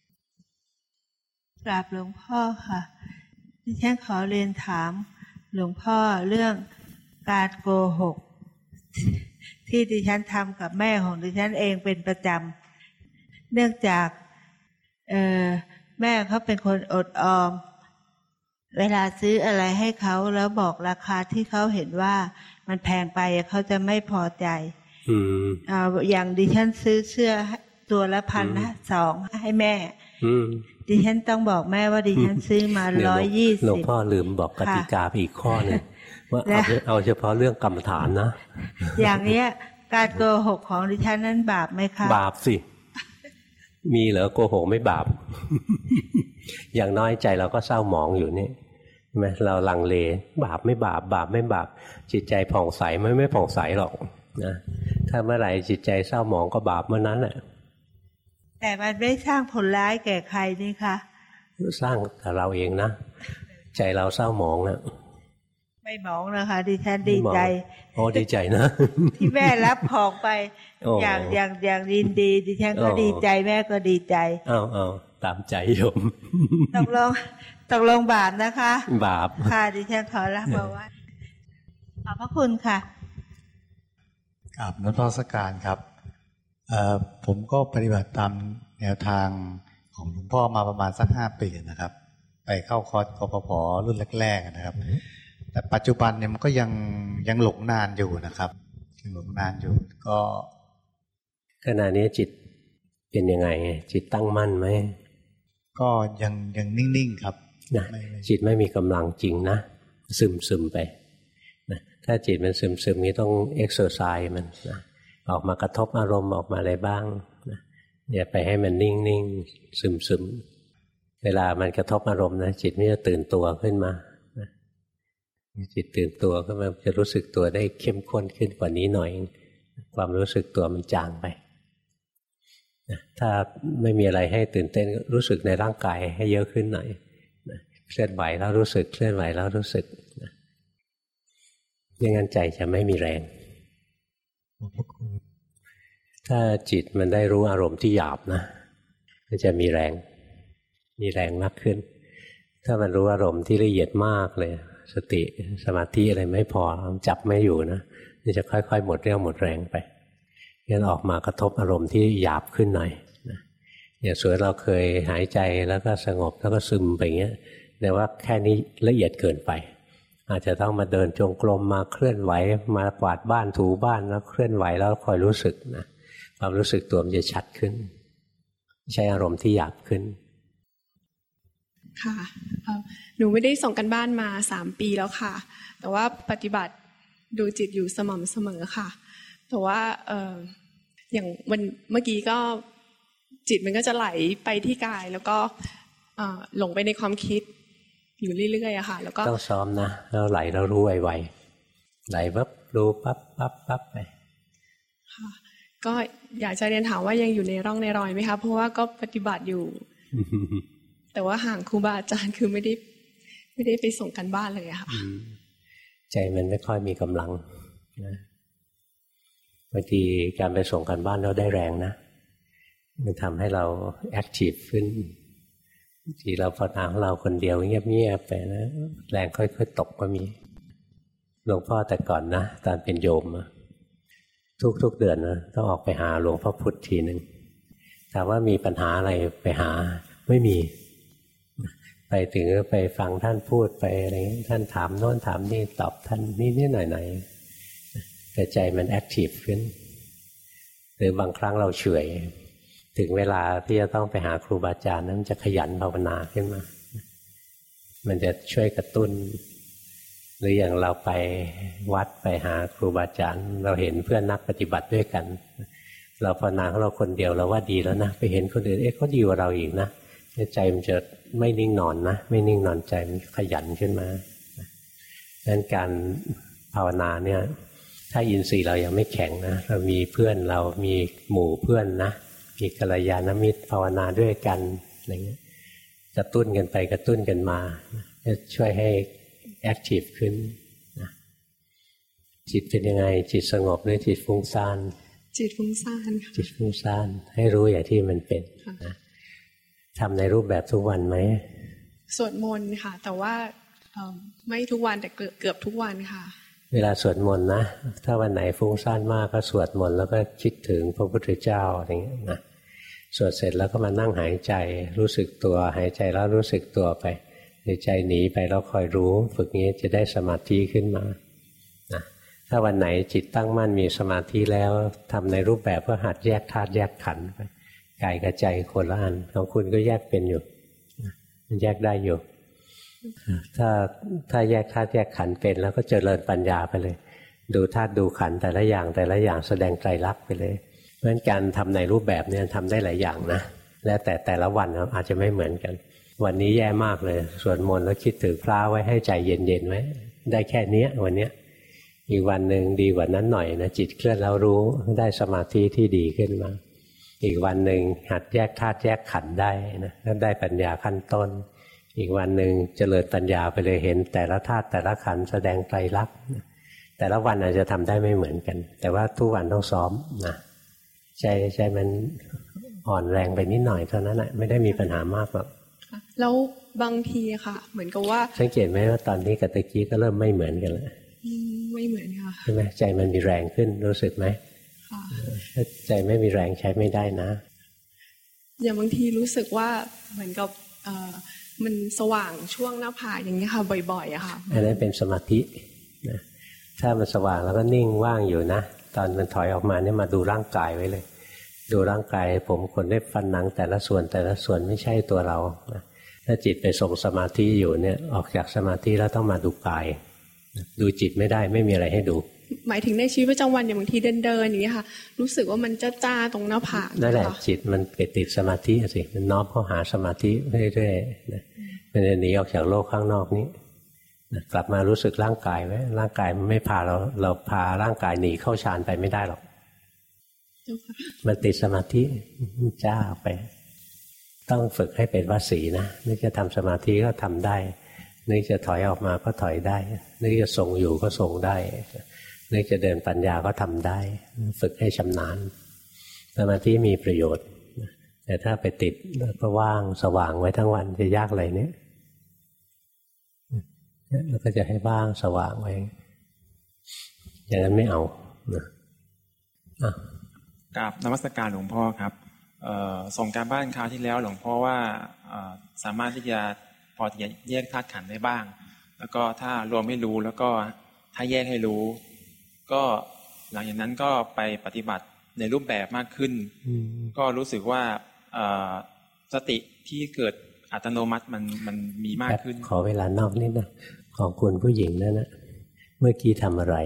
กราบหลวงพ่อค่ะดิฉันขอเรียนถามหลวงพ่อเรื่องการโกหกที่ดิฉันทำกับแม่ของดิฉันเองเป็นประจำเนื่องจากแม่เขาเป็นคนอดออมเวลาซื้ออะไรให้เขาแล้วบอกราคาที่เขาเห็นว่ามันแพงไปเขาจะไม่พอใจอย่างดิฉันซื้อเสื้อตัวละ1,200ให้แม่ดิฉันต้องบอกแม่ว่าดิฉันซื้อมา120หลวงพ่อลืมบอกกติกาอีกข้อนึงว่าเอาเฉพาะเรื่องกรรมฐานนะอย่างเนี้ยการโกหกของดิฉันนั้นบาปไหมคะบาปสิมีเหรอโกหกไม่บาป อย่างน้อยใจเราก็เศร้าหมองอยู่นี่ใช่ไหมเราลังเลบาปไม่บาปบาปไม่บาปจิตใจผ่องใสไม่ผ่องใสหรอกนะถ้าเมื่อไหร่จิตใจเศร้าหมองก็บาปเมื่อนั้นแหละแต่มันไม่สร้างผลร้ายแก่ใครนี่คะสร้างแต่เราเองนะใจเราเศร้าหมองนะไม่หมองนะคะดิฉันดีใจโอ้ดีใจนะที่แม่รับของไปอย่างยินดีดิฉันก็ดีใจแม่ก็ดีใจเอาตามใจโยมตกลงบาปนะคะบาปค่ะดิฉันขอรับมาว่าขอบพระคุณค่ะกราบนมัสการครับผมก็ปฏิบัติตามแนวทางของหลวงพ่อมาประมาณสัก5 ปีนะครับไปเข้าคอร์สกปภ.รุ่นแรกๆนะครับแต่ปัจจุบันเนี่ยมันก็ยังหลงนานอยู่นะครับยังหลงนานอยู่ก็ขณะนี้จิตเป็นยังไงจิตตั้งมั่นไหมก็ยังนิ่งๆครับนะจิตไม่มีกำลังจริงนะซึมไปนะถ้าจิตมันซึมนี้ต้องเอ็กซ์เซอร์ไซส์มันนะออกมากระทบอารมณ์ออกมาอะไรบ้างนะอย่าไปให้มันนิ่งๆซึมเวลามันกระทบอารมณ์นะจิตมันจะตื่นตัวขึ้นมานะจิตตื่นตัวขึ้นมาจะรู้สึกตัวได้เข้มข้นขึ้นกว่านี้หน่อยความรู้สึกตัวมันจางไปนะถ้าไม่มีอะไรให้ตื่นเต้นรู้สึกในร่างกายให้เยอะขึ้นหน่อยนะเคลื่อนไหวแล้วรู้สึกเคลื่อนไหวแล้วรู้สึกนะอย่างนั้นใจจะไม่มีแรงถ้าจิตมันได้รู้อารมณ์ที่หยาบนะมันจะมีแรงมีแรงมากขึ้นถ้ามันรู้อารมณ์ที่ละเอียดมากเลยสติสมาธิอะไรไม่พอจับไม่อยู่นะมันจะค่อยๆหมดเรี่ยวหมดแรงไปงั้นออกมากระทบอารมณ์ที่หยาบขึ้นหน่อยนะอย่างส่วนเราเคยหายใจแล้วก็สงบแล้วก็ซึมไปอย่างเงี้ยแต่ว่าแค่นี้ละเอียดเกินไปอาจจะต้องมาเดินจงกรมมาเคลื่อนไหวมากวาดบ้านถูบ้านแล้วเคลื่อนไหวแล้วคอยรู้สึกนะความรู้สึกตัวมันจะชัดขึ้นใช้อารมณ์ที่หยาบขึ้นค่ะหนูไม่ได้ส่งกันบ้านมา3 ปีแล้วค่ะแต่ว่าปฏิบัติดูจิตอยู่สม่ำเสมอค่ะแต่ว่าอย่างวันเมื่อกี้ก็จิตมันก็จะไหลไปที่กายแล้วก็หลงไปในความคิดอยู่เรื่อยๆอะค่ะแล้วก็ต้องซ้อมนะแล้วไหลแล้วรู้ไวๆไหลปั๊บรู้ปั๊บปั๊บปั๊บไปค่ะก็อยากจะเรียนถามว่ายังอยู่ในร่องในรอยไหมคะเพราะว่าก็ปฏิบัติอยู่ แต่ว่าห่างครูบาอาจารย์คือไม่ได้ไปส่งกันบ้านเลยค่ะใจมันไม่ค่อยมีกำลังนะบางทีการไปส่งกันบ้านแล้วได้แรงนะมันทำให้เราแอคทีฟขึ้นบางทีเราภาวนาของเราคนเดียวเงียบๆไปนะแรงค่อยๆตกก็มีหลวงพ่อแต่ก่อนนะตอนเป็นโยมทุกเดือนนะต้องออกไปหาหลวงพ่อพุธทีนึงถามว่ามีปัญหาอะไรไปหาไม่มีไปถึงก็ไปฟังท่านพูดไปอะไรท่านถามโน้นถามนี่ตอบท่านนิดหน่อยแต่ใจมันแอคทีฟขึ้นหรือบางครั้งเราเฉยถึงเวลาที่จะต้องไปหาครูบาอาจารย์นั้นจะขยันภาวนาขึ้นมามันจะช่วยกระตุ้นหรืออย่างเราไปวัดไปหาครูบาอาจารย์เราเห็นเพื่อนนักปฏิบัติด้วยกันเราภาวนาของเราคนเดียวเราว่าดีแล้วนะไปเห็นคนอื่นเขาดีกว่าเราอีกนะใจมันจะไม่นิ่งนอนนะไม่นิ่งนอนใจมันขยันขึ้นมาดังนั้นการภาวนาเนี่ยถ้าอินทรีย์เรายังไม่แข็งนะเรามีเพื่อนเรามีหมู่เพื่อนนะมีกัลยาณมิตรภาวนาด้วยกันอะไรเงี้ยกระตุ้นกันไปกระตุ้นกันมาจะช่วยให้แอคทีฟขึ้นนะจิตเป็นยังไงจิตสงบหรือจิตฟุ้งซ่านจิตฟุ้งซ่านค่ะจิตฟุ้งซ่านให้รู้อย่างที่มันเป็นนะทำในรูปแบบทุกวันไหมสวดมนต์ค่ะแต่ว่าไม่ทุกวันแต่เกือบทุกวันค่ะเวลาสวดมนต์นะถ้าวันไหนฟุ้งซ่านมากก็สวดมนต์แล้วก็คิดถึงพระพุทธเจ้าอะไรอย่างเงี้ยนะสวดเสร็จแล้วก็มานั่งหายใจรู้สึกตัวหายใจแล้วรู้สึกตัวไปหายใจหนีไปแล้วคอยรู้ฝึกงี้จะได้สมาธิขึ้นมานะถ้าวันไหนจิตตั้งมั่นมีสมาธิแล้วทำในรูปแบบก็หัดแยกธาตุแยกขันธ์ไปกายกับใจคนละอันของคุณก็แยกเป็นอยู่มันแยกได้อยู่ถ้าแยกธาตุแยกขันธ์เป็นแล้วก็เจริญปัญญาไปเลยดูธาตุดูขันธ์แต่ละอย่างแสดงไตรลักษณ์ไปเลยเพราะฉะนั้นการทำในรูปแบบเนี่ยทำได้หลายอย่างนะแล้วแต่ละวันอาจจะไม่เหมือนกันวันนี้แย่มากเลยสวดมนต์แล้วคิดถึงพระไว้ให้ใจเย็นๆไว้ได้แค่นี้วันนี้อีกวันหนึ่งดีกว่านั้นหน่อยนะจิตเคลื่อนแล้วรู้ได้สมาธิที่ดีขึ้นมาอีกวันหนึ่งหัดแยกธาตุแยกขันธ์ได้นะได้ปัญญาขั้นต้นอีกวันหนึ่งเจริญปัญญาไปเลยเห็นแต่ละธาตุแต่ละขันธ์แสดงไตรลักษณ์แต่ละวันอาจจะทำได้ไม่เหมือนกันแต่ว่าทุกวันต้องซ้อมนะใจมันอ่อนแรงไปนิดหน่อยเท่านั้นแหละไม่ได้มีปัญหามากหรอกแล้วบางทีค่ะเหมือนกับว่าสังเกตไหมว่าตอนนี้กับตะกี้ก็เริ่มไม่เหมือนกันแล้วไม่เหมือนค่ะใช่ไหมใจมันมีแรงขึ้นรู้สึกไหมถ้าใจไม่มีแรงใช้ไม่ได้นะอย่างบางทีรู้สึกว่าเหมือนกับมันสว่างช่วงหน้าผากอย่างนี้ค่ะบ่อยๆอะค่ะอันนั้นเป็นสมาธินะถ้ามันสว่างแล้วก็นิ่งว่างอยู่นะตอนมันถอยออกมาเนี่ยมาดูร่างกายไว้เลยดูร่างกายผมขนเล็บฟันหนังแต่ละส่วนไม่ใช่ตัวเรานะถ้าจิตไปส่งสมาธิอยู่เนี่ยออกจากสมาธิแล้วต้องมาดูกายดูจิตไม่ได้ไม่มีอะไรให้ดูหมายถึงในชีวิตประจำวันอย่างบางทีเดินอย่างนี้ค่ะรู้สึกว่ามันจ้าตรงหน้าผากนั่นแหละจิตมันไปติดสมาธิสิมันน้อมเข้าหาสมาธิเรื่อยๆนะมันจะหนีออกจากโลกข้างนอกนี้กลับมารู้สึกร่างกายไว้ร่างกายมันไม่พาเราพาร่างกายหนีเข้าฌานไปไม่ได้หรอกมันติดสมาธิจ้าไปต้องฝึกให้เป็นวสีนะนึกจะทำสมาธิก็ทำได้นึกจะถอยออกมาก็ถอยได้นึกจะทรงอยู่ก็ทรงได้นึกจะเดินปัญญาก็ทำได้ฝึกให้ชำนาญสมาธิมีประโยชน์แต่ถ้าไปติดก็ว่างสว่างไว้ทั้งวันจะยากอะไรเนี่ยแล้วก็จะให้ว่างสว่างไว้อย่างนั้นไม่เอากราบนมัสการหลวงพ่อครับส่งการบ้านคราวที่แล้วหลวงพ่อว่าสามารถที่จะพอจะแยกธาตุขันธ์ได้บ้างแล้วก็ถ้ารวมไม่รู้แล้วก็ถ้าแยกให้รู้ก็หลังจากนั้นก็ไปปฏิบัติในรูปแบบมากขึ้นก็รู้สึกว่าสติที่เกิดอัตโนมัติมันมีมากขึ้นขอเวลานอกนิดนะของคุณผู้หญิงนั่นนะเมื่อกี้ทำอะไร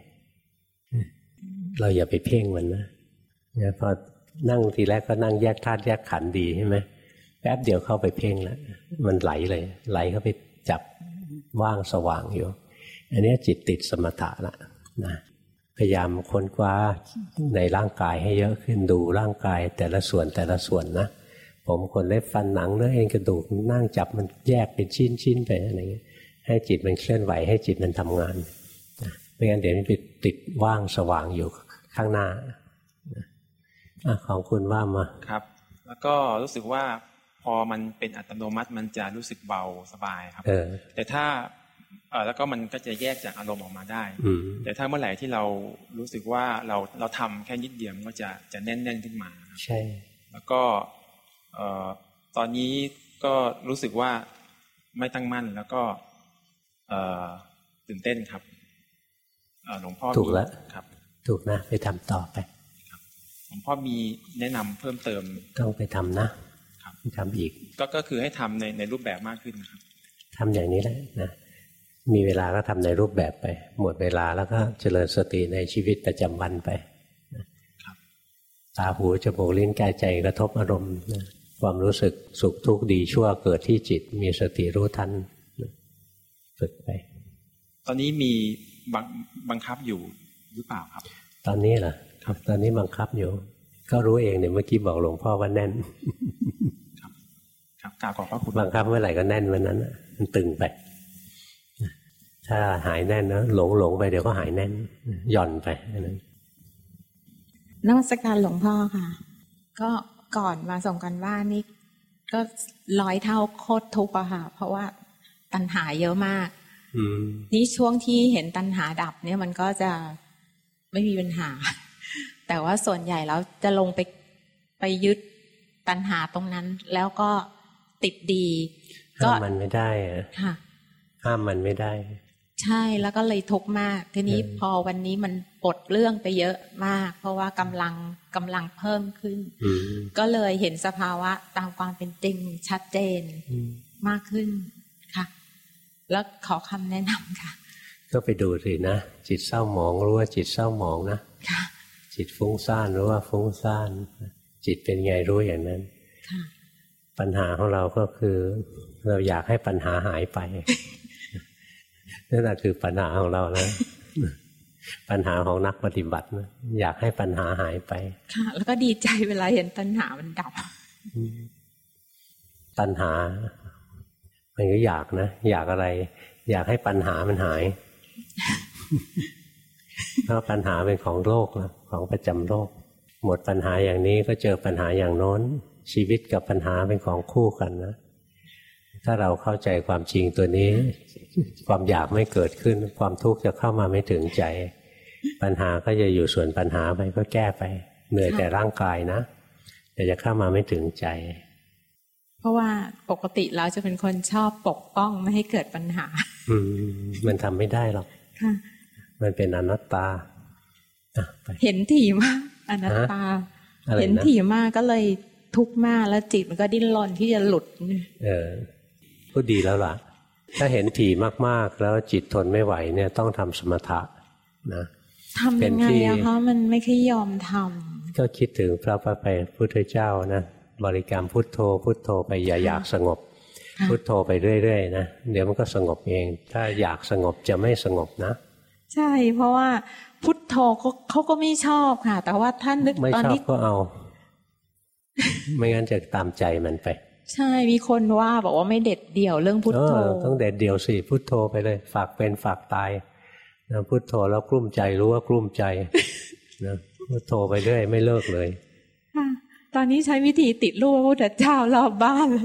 เราอย่าไปเพ่งมันนะพอนั่งทีแรกก็นั่งแยกธาตุแยกขันธ์ดีใช่ไหมแป๊บเดียวเข้าไปเพ่งแล้วมันไหลเลยไหลเข้าไปจับว่างสว่างอยู่อันนี้จิตติดสมถะละนะพยายามค้นคว้าในร่างกายให้เยอะขึ้นดูร่างกายแต่ละส่วนนะผมขนเล็บฟันหนังเนื้อเอ็นกระดูกนั่งจับมันแยกเป็นชิ้นไปอะไรเงี้ยให้จิตมันเคลื่อนไหวให้จิตมันทำงานไม่งั้นเดี๋ยวมันไปติดว่างสว่างอยู่ข้างหน้าของคุณว่ามาครับแล้วก็รู้สึกว่าพอมันเป็นอัตโนมัติมันจะรู้สึกเบาสบายครับแต่ถ้าแล้วก็มันก็จะแยกจากอารมณ์ออกมาได้แต่ถ้าเมื่อไหร่ที่เรารู้สึกว่าเราทำแค่นิดเดียวมันก็จะแน่นขึ้นมาใช่แล้วก็ตอนนี้ก็รู้สึกว่าไม่ตั้งมั่นแล้วก็ตื่นเต้นครับหลวงพ่อถูกแล้วครับถูกนะไปทำต่อไปหลวงพ่อมีแนะนำเพิ่มเติมต้องไปทำนะครับทำอีกก็คือให้ทำในรูปแบบมากขึ้นนะครับทำอย่างนี้แหละนะมีเวลาก็ทำในรูปแบบไปหมดเวลาแล้วก็เจริญสติในชีวิตประจำวันไปตาหูจมูกลิ้นกายใจกระทบอารมณ์ความรู้สึกสุขทุกข์ดีชั่วเกิดที่จิตมีสติรู้ทันฝึกไปตอนนี้มีบังคับอยู่หรือเปล่าครับตอนนี้เหรอครับตอนนี้บังคับอยู่ก็รู้เองเนี่ยเมื่อกี้บอกหลวงพ่อว่าแน่นครับกราบขอบพระคุณบังคับเมื่อไหร่ก็แน่นวันนั้นมันตึงไปถ้าหายแน่นนะหลงไปเดี๋ยวก็หายแน่นหย่อนไปนั้นนมัสการหลวงพ่อค่ะก็ก่อนมาส่งกันบ้านนี่ก็100 เท่าโคตรทุกข์อะค่ะเพราะว่าตัณหาเยอะมากนี่ช่วงที่เห็นตัณหาดับเนี่ยมันก็จะไม่มีปัญหาแต่ว่าส่วนใหญ่แล้วจะลงไปยึดตัณหาตรงนั้นแล้วก็ติดดีก็ห้ามมันไม่ได้ค่ะห้ามมันไม่ได้ใช่แล้วก็เลยทุกข์มากทีนี้พอวันนี้มันปลดเรื่องไปเยอะมากเพราะว่ากำลังเพิ่มขึ้นก็เลยเห็นสภาวะตามความเป็นจริงชัดเจนมากขึ้นค่ะแล้วขอคำแนะนำค่ะก็ไปดูสินะจิตเศร้าหมองรู้ว่าจิตเศร้าหมองนะจิตฟุ้งซ่านรู้ว่าฟุ้งซ่านจิตเป็นไงรู้อย่างนั้นปัญหาของเราก็คือเราอยากให้ปัญหาหายไปนั่นแหละคือปัญหาของเรานะปัญหาของนักปฏิบัตินะอยากให้ปัญหาหายไปค่ะแล้วก็ดีใจเวลาเห็นปัญหามันดับปัญหามันก็อยากนะอยากอะไรอยากให้ปัญหามันหายเพราะปัญหาเป็นของโลกนะของประจำโลกหมดปัญหาอย่างนี้ก็เจอปัญหาอย่างโน้นชีวิตกับปัญหาเป็นของคู่กันนะถ้าเราเข้าใจความจริงตัวนี้ความอยากไม่เกิดขึ้นความทุกข์จะเข้ามาไม่ถึงใจปัญหาก็จะอยู่ส่วนปัญหาไปก็แก้ไปเหนื่อยแต่ร่างกายนะแต่จะเข้ามาไม่ถึงใจเพราะว่าปกติเราจะเป็นคนชอบปกป้องไม่ให้เกิดปัญหามันทำไม่ได้หรอกมันเป็นอนัตตาเห็นถี่มากอนัตตาเห็นถี่มากก็เลยทุกข์มากแล้วจิตมันก็ดิ้นรนที่จะหลุดก็ดีแล้วล่ะถ้าเห็นถี่มากๆแล้วจิตทนไม่ไหวเนี่ยต้องทำสมถะนะทำยังไงอะคะมันไม่ค่อยยอมทำก็คิดถึงพระพุทธเจ้านะบริกรรมพุทโธพุทโธไปอย่าอยากสงบพุทโธไปเรื่อยๆนะเดี๋ยวมันก็สงบเองถ้าอยากสงบจะไม่สงบนะใช่เพราะว่าพุทโธเขาก็ไม่ชอบค่ะแต่ว่าท่านนึกตอนนี้ก็เอาไม่งั้นจะตามใจมันไปใช่มีคนว่าบอกว่าไม่เด็ดเดี่ยวเรื่องพุทโธต้องเด็ดเดี่ยวสิพุทโธไปเลยฝากเป็นฝากตายนะพุทโธแล้วกลุ้มใจรู้ว่ากลุ้มใจนะพุทโธไปเรื่อยไม่เลิกเลยตอนนี้ใช้วิธีติดรูปพระพุทธเจ้ารอบบ้าน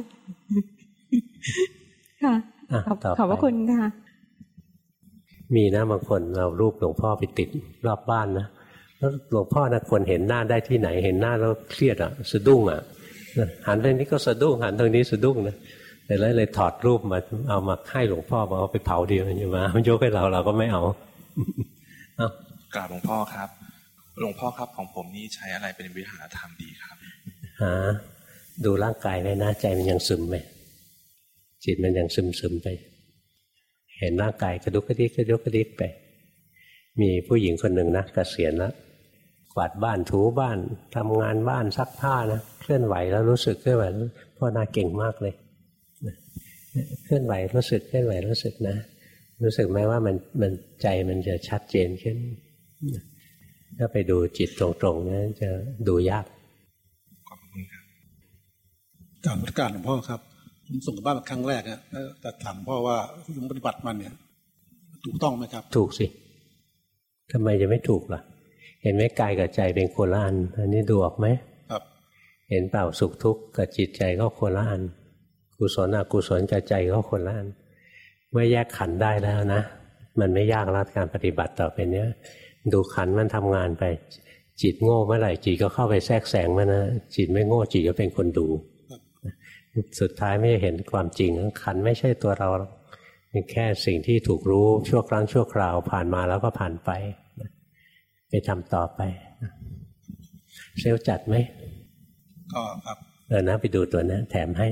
ค่ะขอบพระคุณค่ะมีนะบางคนเรารูปหลวงพ่อไปติดรอบบ้านนะแล้วหลวงพ่อนะคนเห็นหน้าได้ที่ไหนเห็นหน้าแล้วเครียดสะดุ้งหันไปนี้ก็สะดุ้งหันตรงนี้สะดุ้งนะแต่เลยถอดรูปมาเอามาให้หลวงพ่อบอกเอาไปเผาดีมันอยู่มามันยกให้เราก็ไม่เอากราบหลวงพ่อครับหลวงพ่อครับของผมนี่ใช้อะไรเป็นวิหารธรรมดีครับดูร่างกายไว้นะใจมันยังซึมไปจิตมันยังซึมไปเห็นร่างกายกระดุกกระดิกกระดุกกระดิกไปมีผู้หญิงคนหนึ่งนะเกษียณแล้วกวาดบ้านถูบ้านทำงานบ้านซักผ้านะเคลื่อนไหวแล้วรู้สึกเคลื่อนไหวพ่อน่าเก่งมากเลยเคลื่อนไหวรู้สึกเคลื่อนไหวรู้สึกนะรู้สึกไหมว่ามันใจมันจะชัดเจนขึ้นถ้าไปดูจิตตรงๆนะจะดูยากขอบคุณครับกราบนมัสการหลวงพ่อครับผมส่งกลับบ้านครั้งแรกนะแต่ถามพ่อว่าผมปฏิบัติมันเนี่ยถูกต้องไหมครับถูกสิทำไมจะไม่ถูกล่ะเห็นไหมกายกับใจเป็นคนละอันอันนี้ดูออกไหมครับเห็นเปล่าสุขทุกข์กับจิตใจก็คนละอันกุศลอกุศลกับใจก็คนละอันเมื่อแยกขันธ์ได้แล้วนะมันไม่ยากแล้วการปฏิบัติต่อไปเนี้ยดูขันธ์มันทำงานไปจิตโง่เมื่อไหร่จิตก็เข้าไปแทรกแซงมันนะจิตไม่โง่จิตก็เป็นคนดูสุดท้ายไม่เห็นความจริงขันธ์ไม่ใช่ตัวเราเป็นแค่สิ่งที่ถูกรู้ชั่วครั้งชั่วคราวผ่านมาแล้วก็ผ่านไปไปทำต่อไปเซลล์จัดไหมก็ครับนะไปดูตัวนั้นแถมให้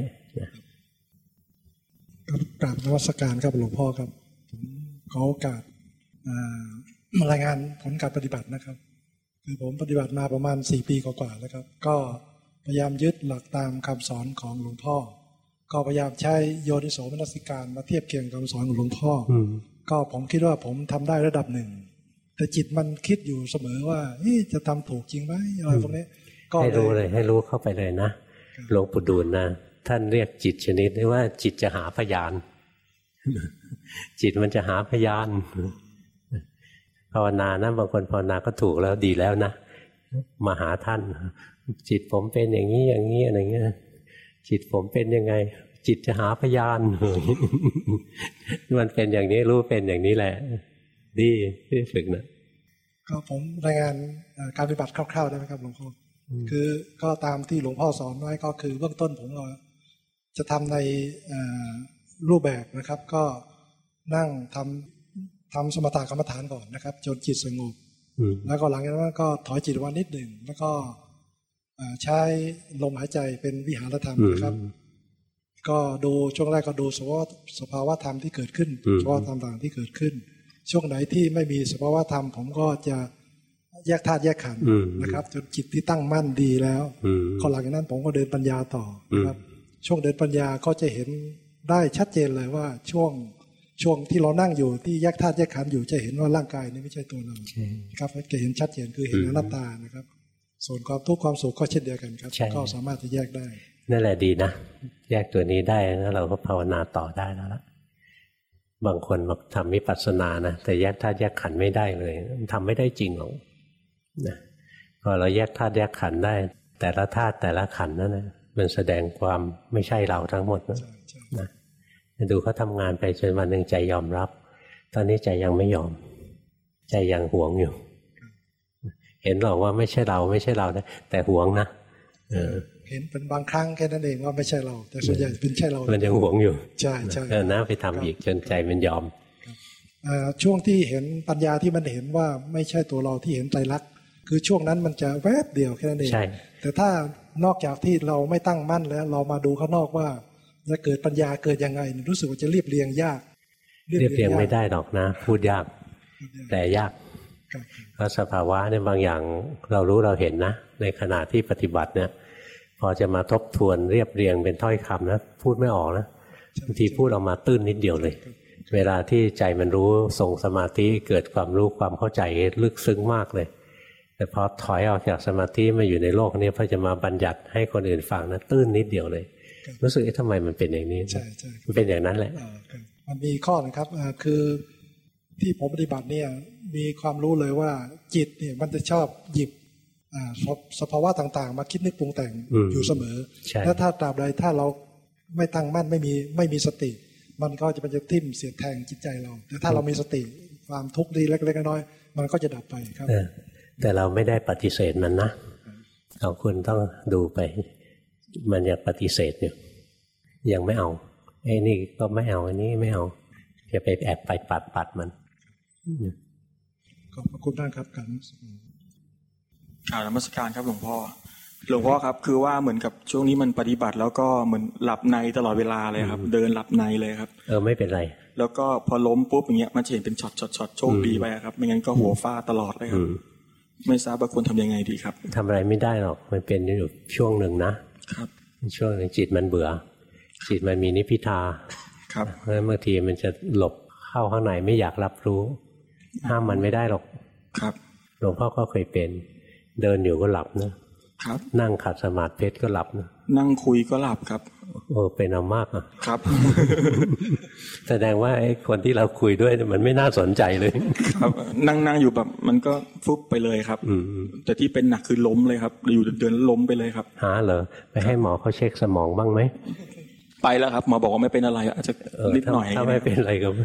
กราบนมัสการครับหลวงพ่อครับผมขอโอกาสมารายงานผลการปฏิบัตินะครับคือผมปฏิบัติมาประมาณ4 ปีกว่าๆแล้วครับก็พยายามยึดหลักตามคำสอนของหลวงพ่อก็พยายามใช้โยนิโสมนสิการมาเทียบเคียงคำสอนของหลวงพ่อก็ผมคิดว่าผมทำได้ระดับหนึ่งแต่จิตมันคิดอยู่เสมอว่าจะทำถูกจริงไหมอะไรพวกนี้ก็ให้รู้เลยให้รู้เข้าไปเลยนะหลวงปู่ดูลนะท่านเรียกจิตชนิดนี้ว่าจิตจะหาพยานจิตมันจะหาพยานภาวนานะบางคนภาวนาก็ถูกแล้วดีแล้วนะมาหาท่านจิตผมเป็นอย่างนี้อย่างนี้อะไรเงี้ยจิตผมเป็นยังไงจิตจะหาพยานมันเป็นอย่างนี้รู้เป็นอย่างนี้แหละดีที่ฝึกนะก็ผมรายงานการปฏิบัติคร่าวๆได้ไหมครับหลวงพ่อคือก็ตามที่หลวงพ่อสอนไว้ก็คือเบื้องต้นผมจะทำในรูปแบบนะครับก็นั่งทำสมถะกรรมฐานก่อนนะครับจนจิตสงบแล้วก็หลังจากนั้นก็ถอยจิตวันนิดหนึ่งแล้วก็ใช้ลมหายใจเป็นวิหารธรรมนะครับก็ดูช่วงแรกก็ดูสภาวะธรรมที่เกิดขึ้นสภาวะธรรมต่างที่เกิดขึ้นช่วงไหนที่ไม่มีสภาวะธรรมผมก็จะแยกธาตุแยกขันธ์นะครับจนจิตที่ตั้งมั่นดีแล้วพอหลังจากนั้นผมก็เดินปัญญาต่อนะครับช่วงเดินปัญญาก็จะเห็นได้ชัดเจนเลยว่าช่วงที่เรานั่งอยู่ที่แยกธาตุแยกขันธ์อยู่จะเห็นว่าร่างกายนี้ไม่ใช่ตัวเราครับจะเห็นชัดเจนคือเห็นอนัตตานะครับส่วนความทุกข์ความสุขก็เช่นเดียวกันครับก็สามารถจะแยกได้นั่นแหละดีนะแยกตัวนี้ได้แล้วเราก็ภาวนาต่อได้แล้วล่ะบางคนบอกทำวิปัสสนานะแต่แยกธาตุแยกขันธ์ไม่ได้เลยทำไม่ได้จริงหรอกนะพอเราแยกธาตุแยกขันธ์ได้แต่ละธาตุแต่ละขันธ์นั่นนะมันแสดงความไม่ใช่เราทั้งหมดนะดูเขาทำงานไปจนวันหนึ่งใจยอมรับตอนนี้ใจยังไม่ยอมใจยังหวงอยู่เห็นหรอกว่าไม่ใช่เราไม่ใช่เรานะแต่หวงนะเห็นเป็นบางครั้งแค่นั้นเองว่าไม่ใช่เราแต่ส่วนใหญ่เป็นใช่เรามันยังหวงอยู่ใช่ใช่นะไปทำอีกจนใจมันยอมช่วงที่เห็นปัญญาที่มันเห็นว่าไม่ใช่ตัวเราที่เห็นไตรลักษณ์คือช่วงนั้นมันจะแวบเดียวแค่นั้นเองแต่ถ้านอกจากที่เราไม่ตั้งมั่นแล้วเรามาดูข้างนอกว่าจะเกิดปัญญาเกิดยังไงรู้สึกว่าจะเรียบเรียงยากเรียบเรียงไม่ได้หรอกนะพูดยากแต่ยากเพราะสภาวะเนี่ยบางอย่างเรารู้เราเห็นนะในขณะที่ปฏิบัติเนี่ยพอจะมาทบทวนเรียบเรียงเป็นถ้อยคำนะพูดไม่ออกนะบางทีพูดออกมาตื้นนิดเดียวเลยเวลาที่ใจมันรู้ทรงสมาธิเกิดความรู้ความเข้าใจลึกซึ้งมากเลยแต่พอถอยออกจากสมาธิมาอยู่ในโลกนี้พอจะมาบัญญัติให้คนอื่นฟังนะตื้นนิดเดียวเลยรู้สึกทำไมมันเป็นอย่างนี้มันเป็นอย่างนั้นแหละมันมีข้อนะครับคือที่ผมปฏิบัติเนี่ยมีความรู้เลยว่าจิตเนี่ยมันจะชอบหยิบสภาวะต่างๆมาคิดนึกปรุงแต่งอยู่เสมอและถ้าตราบใดถ้าเราไม่ตั้งมั่นไม่มีสติมันก็จะทิ่มเสียดแทงจิตใจเราแต่ถ้าเรามีสติความทุกข์ดีเล็กๆน้อยๆมันก็จะดับไปครับแต่เราไม่ได้ปฏิเสธมันนะของคุณต้องดูไปมันยังปฏิเสธอยู่ยังไม่เอาไอ้นี่ก็ไม่เอาอันนี้ไม่เอาอย่าไปแอบไปปัดมันขอบคุณมากครับการนมัสการครับหลวงพ่อครับคือว่าเหมือนกับช่วงนี้มันปฏิบัติแล้วก็เหมือนหลับในตลอดเวลาเลยครับเดินหลับในเลยครับไม่เป็นไรแล้วก็พอล้มปุ๊บอย่างเงี้ยมันจะเห็นเป็นช็อตโชคดีไปครับไม่งั้นก็หัวฟาดตลอดเลยครับไม่ทราบว่าควรทำยังไงดีครับทำอะไรไม่ได้หรอกมันเป็นอยู่ช่วงหนึ่งนะครับช่วงหนึ่งจิตมันเบื่อจิตมันมีนิพพิทาครับเพราะฉะนั้นบางทีมันจะหลบเข้าข้างในไม่อยากรับรู้ห้ามมันไม่ได้หรอกครับหลวงพ่อก็เคยเป็นเดินอยู่ก็หลับนะครับนั่งขัดสมาธิก็หลับนะนั่งคุยก็หลับครับเป็นเอามากอ่ะครับแสดงว่าไอ้คนที่เราคุยด้วยมันไม่น่าสนใจเลยครับนั่งอยู่แบบมันก็ฟุบไปเลยครับแต่ที่เป็นหนักคือล้มเลยครับอยู่เดินล้มไปเลยครับเหรอไปให้หมอเขาเช็คสมองบ้างไหมไปแล้วครับหมอบอกว่าไม่เป็นอะไรอาจจะนิดหน่อยถ้าไม่เป็นอะไรก็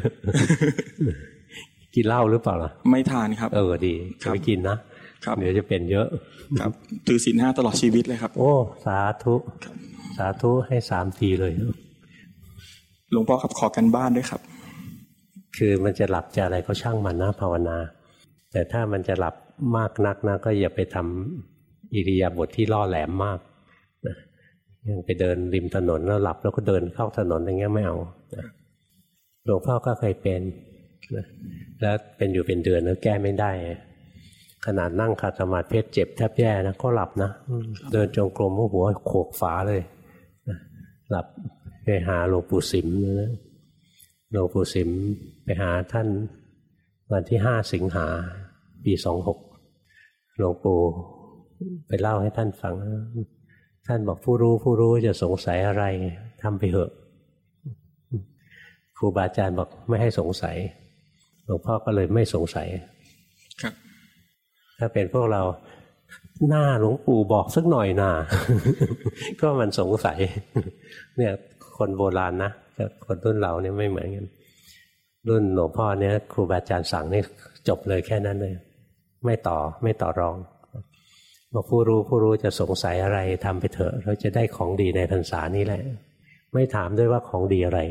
กินเหล้าหรือเปล่าล่ะไม่ทานครับดีไม่กินนะเดี๋ยวจะเป็นเยอะครับถือศีล 5ตลอดชีวิตเลยครับสาธุสาธุให้3 ทีเลยหลวงพ่อครับขอกันบ้านด้วยครับคือมันจะหลับจะอะไรก็ช่างมันนะภาวนาแต่ถ้ามันจะหลับมากนักนะก็อย่าไปทำอิริยาบถที่ล่อแหลมมากนะยังไปเดินริมถนนแล้วหลับแล้วก็เดินเข้าถนนอย่างเงี้ยไม่เอาหลวงพ่อก็เคยเป็นนะแล้วเป็นอยู่เป็นเดือนแล้วแก้ไม่ได้ขนาดนั่งขัดสมาธิเจ็บแทบแย่นะก็หลับนะเดินจงกรมหัวโขกฝาเลยหลับไปหาหลวงปู่สิมนะหลวงปู่สิมไปหาท่านวันที่5 สิงหาปี26หลวงปู่ไปเล่าให้ท่านฟังท่านบอกผู้รู้จะสงสัยอะไรทำไปเถอะครูบาอาจารย์บอกไม่ให้สงสัยหลวงพ่อก็เลยไม่สงสัยครับถ้าเป็นพวกเราหน้าหลวงปู่บอกสักหน่อยน่ะ ก็มันสงสัยเนี่ยคนโบราณนะกับคนรุ่นเราเนี่ยไม่เหมือนกันรุ่นหลวงพ่อเนี่ยครูบาอาจารย์สั่งนี่จบเลยแค่นั้นเลยไม่ต่อรองบอกผู้รู้จะสงสัยอะไรทำไปเถอะเราจะได้ของดีในพรรษานี้แหละไม่ถามด้วยว่าของดีอะไร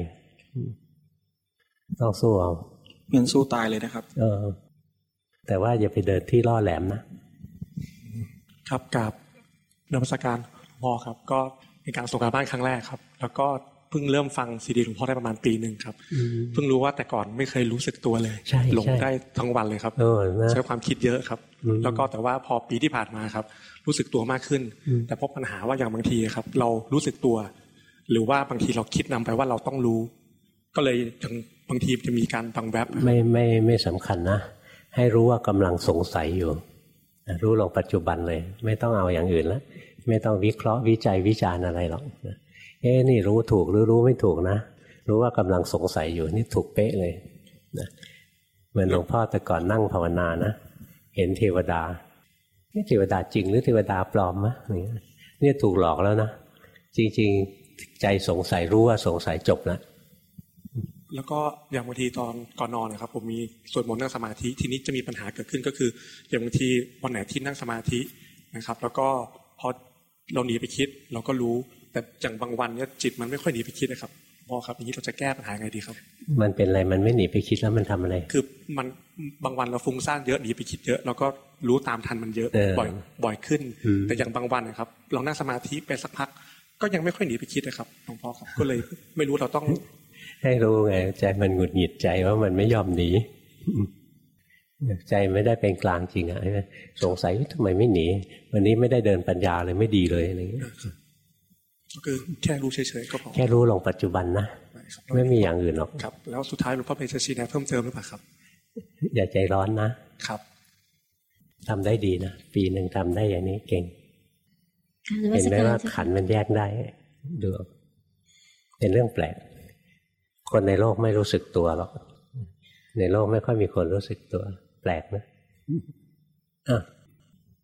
ต้องสู้เอาเงินสู้ตายเลยนะครับแต่ว่าอย่าไปเดินที่ล่อแหลมนะครับกับนมัสการหลวงพ่อครับก็เป็นการส่งการบ้านครั้งแรกครับแล้วก็เพิ่งเริ่มฟังซีดีหลวงพ่อได้ประมาณปีนึงครับเพิ่งรู้ว่าแต่ก่อนไม่เคยรู้สึกตัวเลยหลงได้ทั้งวันเลยครับใช้ความคิดเยอะครับแล้วก็แต่ว่าพอปีที่ผ่านมาครับรู้สึกตัวมากขึ้นแต่พบปัญหาว่าอย่างบางทีครับเรารู้สึกตัวหรือว่าบางทีเราคิดนำไปว่าเราต้องรู้ก็เลยบางทีจะมีการบังแวบไม่สำคัญนะให้รู้ว่ากำลังสงสัยอยู่รู้ลงปัจจุบันเลยไม่ต้องเอาอย่างอื่นแล้วไม่ต้องวิเคราะห์วิจัยวิจารณ์อะไรหรอกนี่รู้ถูกหรือรู้ไม่ถูกนะรู้ว่ากำลังสงสัยอยู่นี่ถูกเป๊ะเลยนะเหมือนหลวงพ่อแต่ก่อนนั่งภาวนานะเห็นเทวดาเทวดาจริงหรือเทวดาปลอมมะนี่ถูกหลอกแล้วนะจริงๆใจสงสัยรู้ว่าสงสัยจบแล้วก็อย่างบางทีตอนก่อนนอนนะครับผมมีสวดมนต์นั่งสมาธิทีนี้จะมีปัญหาเกิดขึ้นก็คืออย่างบางทีวันไหนที่นั่งสมาธินะครับแล้วก็พอเราหนีไปคิดเราก็รู้แต่อย่างบางวันเนี่ยจิตมันไม่ค่อยหนีไปคิดนะครับพ่อครับอย่างนี้เราจะแก้ปัญหาไงดีครับมันเป็นอะไรมันไม่หนีไปคิดแล้วมันทำอะไรคือมันบางวันเราฟุ้งซ่านเยอะหนีไปคิดเยอะแล้วก็รู้ตามทันมันเยอะบ่อยขึ้นแต่อย่างบางวันนะครับเรานั่งสมาธิไปสักพักก็ยังไม่ค่อยหนีไปคิดนะครับหลวงพ่อครับก็เลยไม่รู้เราต้องให้รู้ไงใจมันหงุดหงิดใจว่ามันไม่ยอมหนีใจไม่ได้เป็นกลางจริงอ่ะสงสัยทำไมไม่หนีวันนี้ไม่ได้เดินปัญญาเลยไม่ดีเลยอะไรอย่างเงี้ยก็คือแค่รู้เฉยๆก็พอแค่รู้ลงปัจจุบันนะไม่มีอย่างอื่นหรอกครับแล้วสุดท้ายหลวงพ่อจะชี้แนะเพิ่มเติมหรือเปล่าครับอย่าใจร้อนนะครับทำได้ดีนะปีหนึ่งทำได้อย่างนี้เก่งเห็นไหมว่าขันมันแยกได้ดูเป็นเรื่องแปลกคนในโลกไม่รู้สึกตัวหรอกในโลกไม่ค่อยมีคนรู้สึกตัวแปลกนะ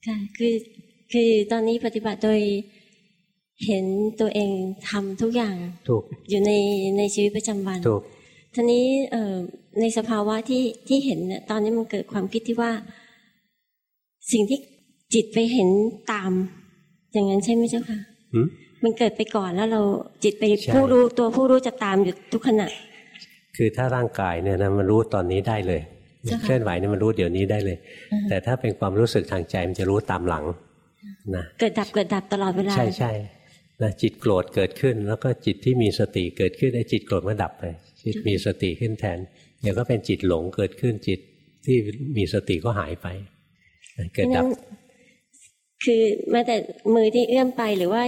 ค่ะคือตอนนี้ปฏิบัติโดยเห็นตัวเองทำทุกอย่างถูกอยู่ในชีวิตประจำวันถูกทีนี้ในสภาวะที่เห็นเนี่ยตอนนี้มันเกิดความคิดที่ว่าสิ่งที่จิตไปเห็นตามอย่างนั้นใช่ไหมเจ้าค่ะมันเกิดไปก่อนแล้วเราจิตไปผู้รู้ตัวผู้รู้จะตามอยู่ทุกขณะคือถ้าร่างกายเนี่ยนะมันรู้ตอนนี้ได้เลยเคลื่อนไหวเนี่ยมันรู้เดี๋ยวนี้ได้เลยแต่ถ้าเป็นความรู้สึกทางใจมันจะรู้ตามหลังนะเกิดดับตลอดเวลาใช่นะจิตโกรธเกิดขึ้นแล้วก็จิตที่มีสติเกิดขึ้นไอ้จิตโกรธก็ดับไปจิตมีสติขึ้นแทนเดี๋ยวก็เป็นจิตหลงเกิดขึ้นจิตที่มีสติก็หายไปเกิดดับคือแม้แต่มือที่เอื้อมไปหรือว่า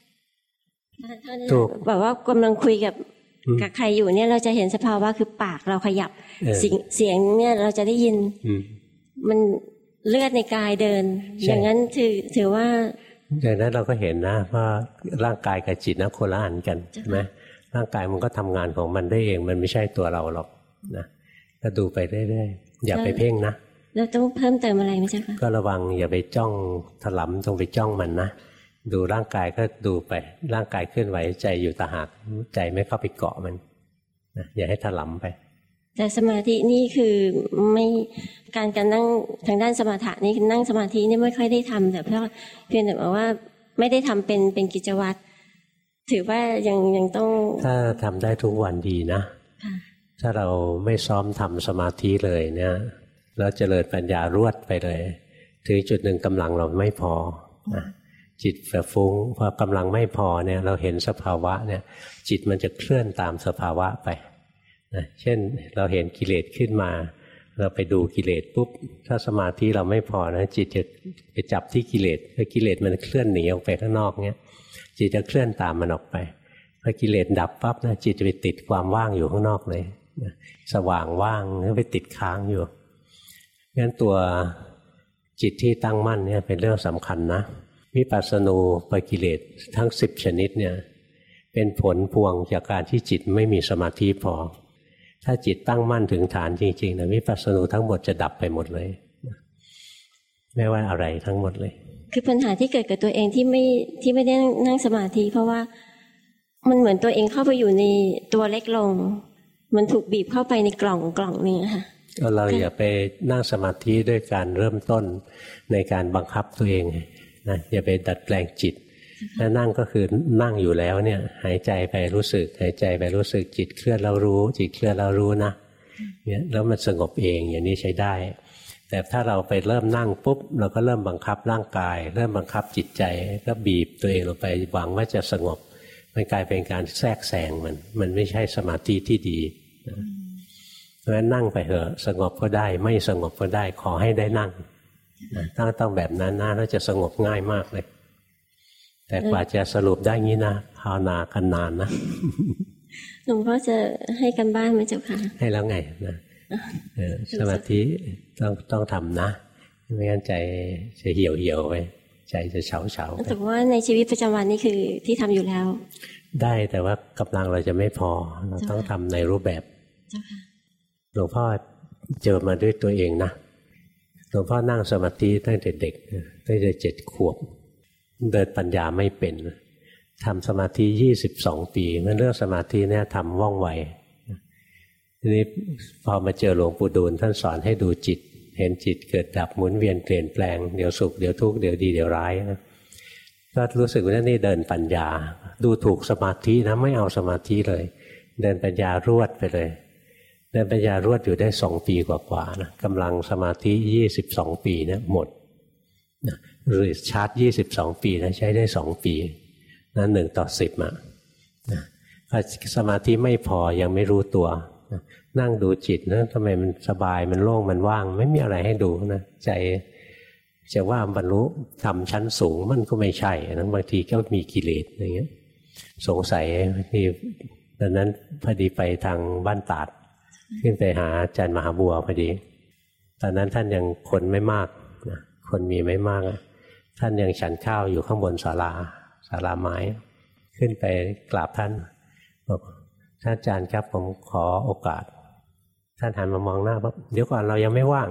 แบบว่ากำลังคุยกับใครอยู่เนี่ยเราจะเห็นสภาวะคือปากเราขยับเสียงเนี่ยเราจะได้ยินมันเลือดในกายเดินอย่างนั้นถือว่าอย่างนั้นเราก็เห็นนะว่าร่างกายกับจิตนะคนละอันกันใช่ไหมร่างกายมันก็ทำงานของมันได้เองมันไม่ใช่ตัวเราหรอกนะก็ดูไปเรื่อยๆอย่าไปเพ่งนะเราต้องเพิ่มเติมอะไรไหมเจ้าคะก็ระวังอย่าไปจ้องถลำตรงไปจ้องมันนะดูร่างกายก็ดูไปร่างกายเคลื่อนไหวใจอยู่ต่างหากใจไม่เข้าไปเกาะมันนะอย่าให้ถลำไปแต่สมาธินี่คือไม่การนั่งทางด้านสมถะนี่นั่งสมาธินี่ไม่ค่อยได้ทำแต่เพียงแต่ว่าไม่ได้ทำเป็นกิจวัตรถือว่ายังต้องถ้าทำได้ทุกวันดีนะถ้าเราไม่ซ้อมทำสมาธิเลยเนี่ยแล้วเจริญปัญญารวดไปเลยถึงจุดหนึ่งกำลังเราไม่พอนะจิตแบบฟุ้งพอกำลังไม่พอเนี่ยเราเห็นสภาวะเนี่ยจิตมันจะเคลื่อนตามสภาวะไปนะเช่นเราเห็นกิเลสขึ้นมาเราไปดูกิเลสปุ๊บถ้าสมาธิเราไม่พอนะจิตจะไปจับที่กิเลสพอกิเลสมันเคลื่อนหนีออกไปข้างนอกเนี้ยจิตจะเคลื่อนตามมันออกไปพอกิเลสดับปั๊บนะจิตจะไปติดความว่างอยู่ข้างนอกเลยสว่างว่างแล้วไปติดค้างอยู่งั้นตัวจิตที่ตั้งมั่นเนี่ยเป็นเรื่องสำคัญนะวิปัสสนูปกิเลสทั้ง10ชนิดเนี่ยเป็นผลพวงจากการที่จิตไม่มีสมาธิพอถ้าจิตตั้งมั่นถึงฐานจริงๆนะวิปัสสนูทั้งหมดจะดับไปหมดเลยไม่ว่าอะไรทั้งหมดเลยคือปัญหาที่เกิดกับตัวเองที่ไม่ได้นั่งสมาธิเพราะว่ามันเหมือนตัวเองเข้าไปอยู่ในตัวเล็กลงมันถูกบีบเข้าไปในกล่องนึงค่ะเราอย่าไปนั่งสมาธิด้วยการเริ่มต้นในการบังคับตัวเองนะอย่าไปดัดแปลงจิตถ้านั่งก็คือนั่งอยู่แล้วเนี่ยหายใจไปรู้สึกหายใจไปรู้สึกจิตเคลื่อนแล้วรู้จิตเคลื่อนแล้วรู้นะเนี่ยแล้วมันสงบเองอย่างนี้ใช้ได้แต่ถ้าเราไปเริ่มนั่งปุ๊บเราก็เริ่มบังคับร่างกายเริ่มบังคับจิตใจก็บีบตัวเองลงไปหวังว่าจะสงบมันกลายเป็นการแทรกแซงมันไม่ใช่สมาธิที่ดีเพราะฉะนั้นนั่งไปเถอะสงบก็ได้ไม่สงบก็ได้ขอให้ได้นั่งต้องแบบนั้นนะแล้วจะสงบง่ายมากเลยแต่กว่าจะสรุปได้งี้นะภาวนากันนานนะหลวงพ่อจะให้กันบ้านไหมเจ้าค่ะให้แล้วไงนะสมาธิต้องทำนะไม่งั้นใจจะเหี่ยวไปใจจะเฉาแต่ว่าในชีวิตประจำวันนี่คือที่ทำอยู่แล้วได้แต่ว่ากำลังเราจะไม่พอเราต้องทำในรูปแบบหลวงพ่อเจอมาด้วยตัวเองนะหลวงพ่อนั่งสมาธิตั้งแต่เด็กตั้งแต่7 ขวบเดินปัญญาไม่เป็นทำสมาธิ22 ปีเรื่องสมาธิเนี่ยทำว่องไวทีนี้พอมาเจอหลวงปู่ดูลท่านสอนให้ดูจิตเห็นจิตเกิดดับหมุนเวียนเปลี่ยนแปลงเดี๋ยวสุขเดี๋ยวทุกข์เดี๋ยวดีเดี๋ยวร้ายนะก็รู้สึกว่านี่เดินปัญญาดูถูกสมาธินะไม่เอาสมาธิเลยเดินปัญญารวดไปเลยเดินปัญญารวดอยู่ได้2 ปีกว่าๆนะกำลังสมาธิ22 ปีนะหมดนะหรือชาร์จ22 ปีนะใช้ได้2 ปีนะ1:10นะพอสมาธิไม่พอยังไม่รู้ตัวนะนั่งดูจิตนะทำไมมันสบายมันโล่งมันว่างไม่มีอะไรให้ดูนะใจจะว่าบรรลุธรรมชั้นสูงมันก็ไม่ใช่นะบางทีก็มีกิเลสอย่างเงี้ยสงสัยที่ตอนนั้นพอดีไปทางบ้านตาดขึ้นไปหาอาจารย์มหาบัวพอดีตอนนั้นท่านยังคนไม่มากนะคนมีไม่มากท่านยังฉันข้าวอยู่ข้างบนศาลาไม้ขึ้นไปกราบท่านบอกท่านอาจารย์ครับผมขอโอกาสท่านหันมามองหน้าปั๊บเดี๋ยวก่อนเรายังไม่ว่าง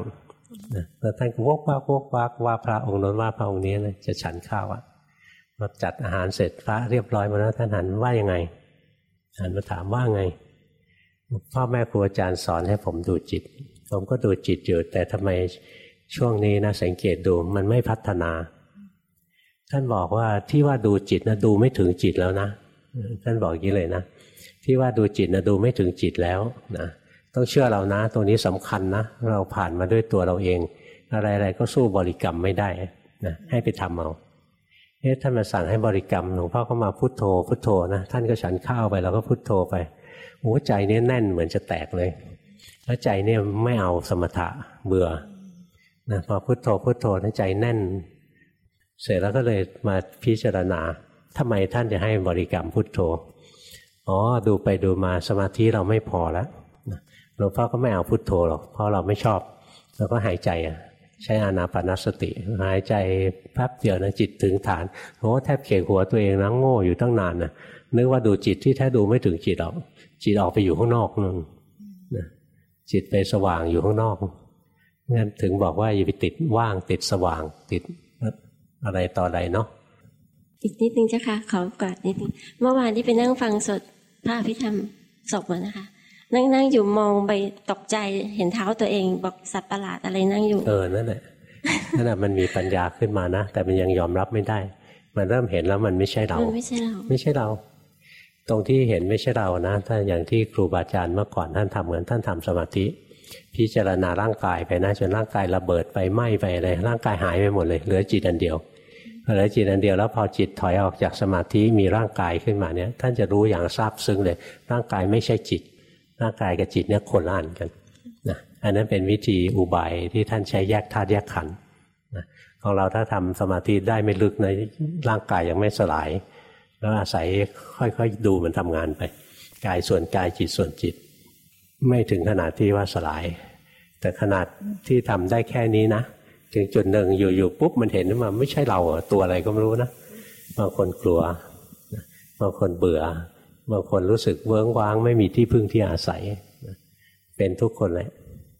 แล้วท่านก็วกวักว่าพระองค์นั้นว่าพระองค์นี้เลยจะฉันข้าวพอจัดอาหารเสร็จพระเรียบร้อยมาแล้วท่านหันว่ายังไงหันมาถามว่าไงพ่อแม่ครูอาจารย์สอนให้ผมดูจิตผมก็ดูจิตอยู่แต่ทำไมช่วงนี้นะสังเกตดูมันไม่พัฒนาท่านบอกว่าที่ว่าดูจิตนะดูไม่ถึงจิตแล้วนะท่านบอกอย่างนี้เลยนะที่ว่าดูจิตนะดูไม่ถึงจิตแล้วนะต้องเชื่อเรานะตรงนี้สำคัญนะเราผ่านมาด้วยตัวเราเองอะไรๆก็สู้บริกรรมไม่ได้นะให้ไปทำเอาท่านมาสั่งให้บริกรรมหลวงพ่อก็มาพุทโธพุทโธนะท่านก็ฉันข้าวไปเราก็พุทโธไปโอ้ใจนี่แน่นเหมือนจะแตกเลยแล้วใจเนี่ยไม่เอาสมถะเบื่อนะพอพุทโธพุทโธนั้นใจแน่นเสร็จแล้วก็เลยมาพิจารณาทำไมท่านจะให้บริกรรมพุทโธดูไปดูมาสมาธิเราไม่พอแล้วหลวงพ่อก็ไม่เอาพุทโธหรอกเพราะเราไม่ชอบเราก็หายใจใช้อานาปานสติหายใจแป๊บเดียวนะจิตถึงฐานแทบเขกหัวตัวเองนะโง่อยู่ตั้งนานนะนึกว่าดูจิตที่แท้ดูไม่ถึงจิตหรอกจิตออกไปอยู่ข้างนอกนั่นนะจิตไปสว่างอยู่ข้างนอกงั้นถึงบอกว่าอย่าไปติดว่างติดสว่างติดอะไรต่ออะไรเนาะอีกนิดนึงเจ้าค่ะขอกอดนิดนึงเมื่อวานที่ไปนั่งฟังสดพระอภิธรรมศพนะคะ นั่งอยู่มองไปตกใจเห็นเท้าตัวเองบอกสัตว์ประหลาดอะไรนั่งอยู่นั่นแหละนั่นแหละมันมีปัญญาขึ้นมานะแต่มันยังยอมรับไม่ได้มันเริ่มเห็นแล้วมันไม่ใช่เราไม่ใช่เราไม่ใช่เราตรงที่เห็นไม่ใช่เรานะถ้าอย่างที่ครูบาอาจารย์เมื่อก่อนท่านทำเหมือนท่านทำสมาธิพิจารณาร่างกายไปนะจนร่างกายระเบิดไปไหม้ไปอะไรร่างกายหายไปหมดเลยเหลือจิตอันเดียวเหลือจิตอันเดียวแล้วพอจิตถอยออกจากสมาธิมีร่างกายขึ้นมาเนี่ยท่านจะรู้อย่างซาบซึ้งเลยร่างกายไม่ใช่จิตร่างกายกับจิตเนี่ยคนละอันกันนะอันนั้นเป็นวิธีอุบายที่ท่านใช้แยกธาตุแยกขันธ์นะของเราถ้าทำสมาธิได้ไม่ลึกนะร่างกายยังไม่สลายแล้วอาศัยค่อยๆดูมันทำงานไปกายส่วนกายจิตส่วนจิตไม่ถึงขนาดที่ว่าสลายแต่ขนาดที่ทำได้แค่นี้นะถึงจุดหนึ่งอยู่ปุ๊บมันเห็นว่าไม่ใช่เราตัวอะไรก็ไม่รู้นะบางคนกลัวบางคนเบื่อบางคนรู้สึกเวิ้งว้างไม่มีที่พึ่งที่อาศัยเป็นทุกคนเลย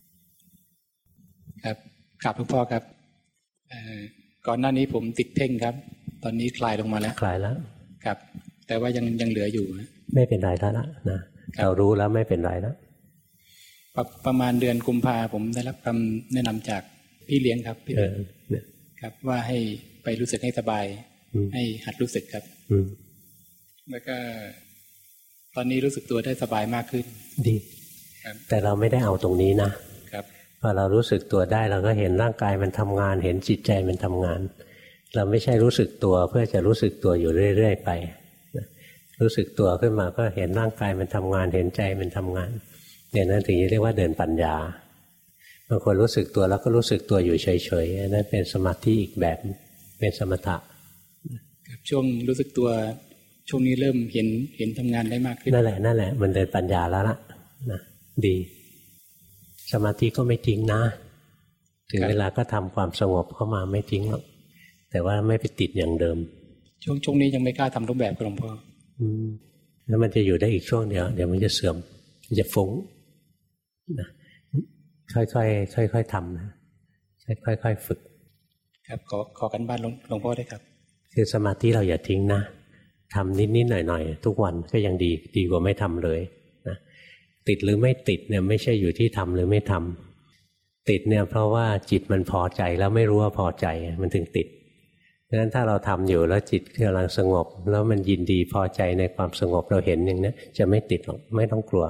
ครับกราบหลวงพ่อครับก่อนหน้านี้ผมติดเพ่งครับตอนนี้คลายลงมาแล้วคลายแล้วครับแต่ว่ายังเหลืออยู่ไม่เป็นไรแล้วนะเรารู้แล้วไม่เป็นไรแล้วประมาณเดือนกุมภาผมได้รับคำแนะนำจากพี่เลี้ยงครับพี่ครับว่าให้ไปรู้สึกให้สบายให้หัดรู้สึกครับแล้วก็ตอนนี้รู้สึกตัวได้สบายมากขึ้นดีแต่เราไม่ได้เอาตรงนี้นะครับพอเรารู้สึกตัวได้เราก็เห็นร่างกายมันทำงานเห็นจิตใจมันทำงานเราไม่ใช่รู้สึกตัวเพื่อจะรู้สึกตัวอยู่เรื่อยๆไปรู้สึกตัวขึ้นมาก็เห็นร่างกายมันทำงานเห็นใจมันทำงานเนี่ยนั่นถึงเรียกว่าเดินปัญญาบางคนรู้สึกตัวแล้วก็รู้สึกตัวอยู่เฉยๆนั่นเป็นสมาธิอีกแบบเป็นสมถะช่วงรู้สึกตัวช่วงนี้เริ่มเห็นทำงานได้มากขึ้นนั่นแหละมันเดินปัญญาแล้วล่ะนะดีสมาธิก็ไม่ทิ้งนะถึงเวลาก็ทำความสงบเข้ามาไม่ทิ้งหรอกแต่ว่าไม่ไปติดอย่างเดิมช่วงนี้ยังไม่กล้าทำรูปแบบกับหลวงพ่อแล้วมันจะอยู่ได้อีกช่วงเดียวเดี๋ยวมันจะเสื่อมมันจะฟุ้งนะค่อยๆทำนะค่อยๆฝึกครับขอกันบ้านหลวงพ่อได้ครับคือสมาธิเราอย่าทิ้งนะทำนิดๆหน่อยๆทุกวันก็ยังดีกว่าไม่ทำเลยนะติดหรือไม่ติดเนี่ยไม่ใช่อยู่ที่ทำหรือไม่ทำติดเนี่ยเพราะว่าจิตมันพอใจแล้วไม่รู้ว่าพอใจมันถึงติดดังนั้นถ้าเราทำอยู่แล้วจิตกำลังสงบแล้วมันยินดีพอใจในความสงบเราเห็นอย่างนี้จะไม่ติดหรอกไม่ต้องกลัว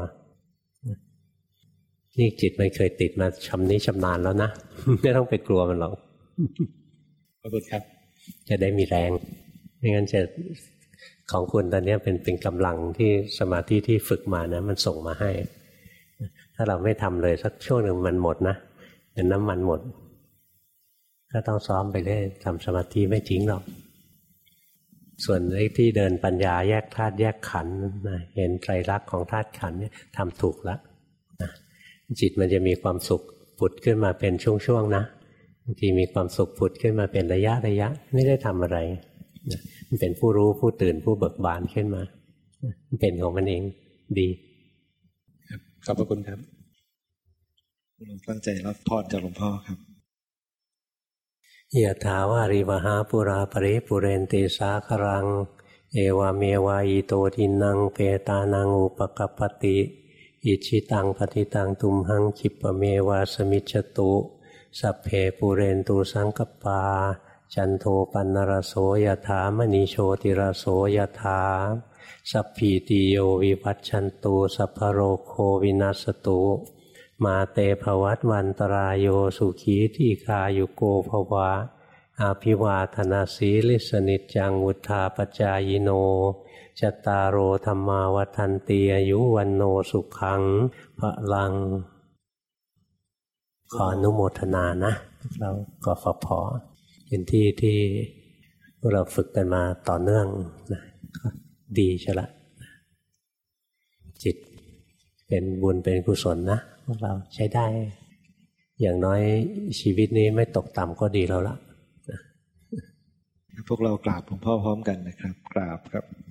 นี่จิตมันเคยติดมาชำนาญแล้วนะไม่ต้องไปกลัวมันหรอกขอบคุณครับจะได้มีแรงไม่งั้นจะของคุณตอนนี้เป็นกำลังที่สมาธิที่ฝึกมานะมันส่งมาให้ถ้าเราไม่ทำเลยสักช่วงหนึ่งมันหมดนะเป็นน้ำมันหมดก็ต้องซ้อมไปเรื่อยทำสมาธิไม่ทิ้งหรอกส่วนไอ้ที่เดินปัญญาแยกธาตุแยกขันธ์เห็นไตรลักษณ์ของธาตุขันธ์เนี่ยทำถูกแล้วจิตมันจะมีความสุขผุดขึ้นมาเป็นช่วงๆนะบางทีมีความสุขผุดขึ้นมาเป็นระยะไม่ได้ทำอะไรมันเป็นผู้รู้ผู้ตื่นผู้เบิกบานขึ้นมามันเป็นของมันเองดีครับขอบพระคุณครับตั้งใจรับพรจากหลวงพ่อครับยะถาวาริวหาปุราปริปุเรนติสาครังเอวเมวะอิโตทินังเปตานังอุปกัปปติอิชิตังปฏิตังตุมหังคิปะเมวะสมิจฉตุสัพเพปุเรนตุสังกปาจันโทปันนรโสยถามณีโชติรโสยถาสัพพิติโยวิวัชชันตุสัพพโรโควินัสตุมาเตภวัตวันตรายโยสุขีทีคายุโกภวะอาภิวาทนาสีลิสนิจจังวุธาปจายโนจตารโอธรรมาวัฏันติอายุวันโนสุขังพลังขออนุโมทนานะเราก็ฟพเป็นที่เราฝึกกันมาต่อเนื่องนะดีใช่ละจิตเป็นบุญเป็นกุศลนะพวกเราใช้ได้อย่างน้อยชีวิตนี้ไม่ตกต่ำก็ดีแล้วละพวกเรากราบหลวงพ่อพร้อมกันนะครับกราบครับ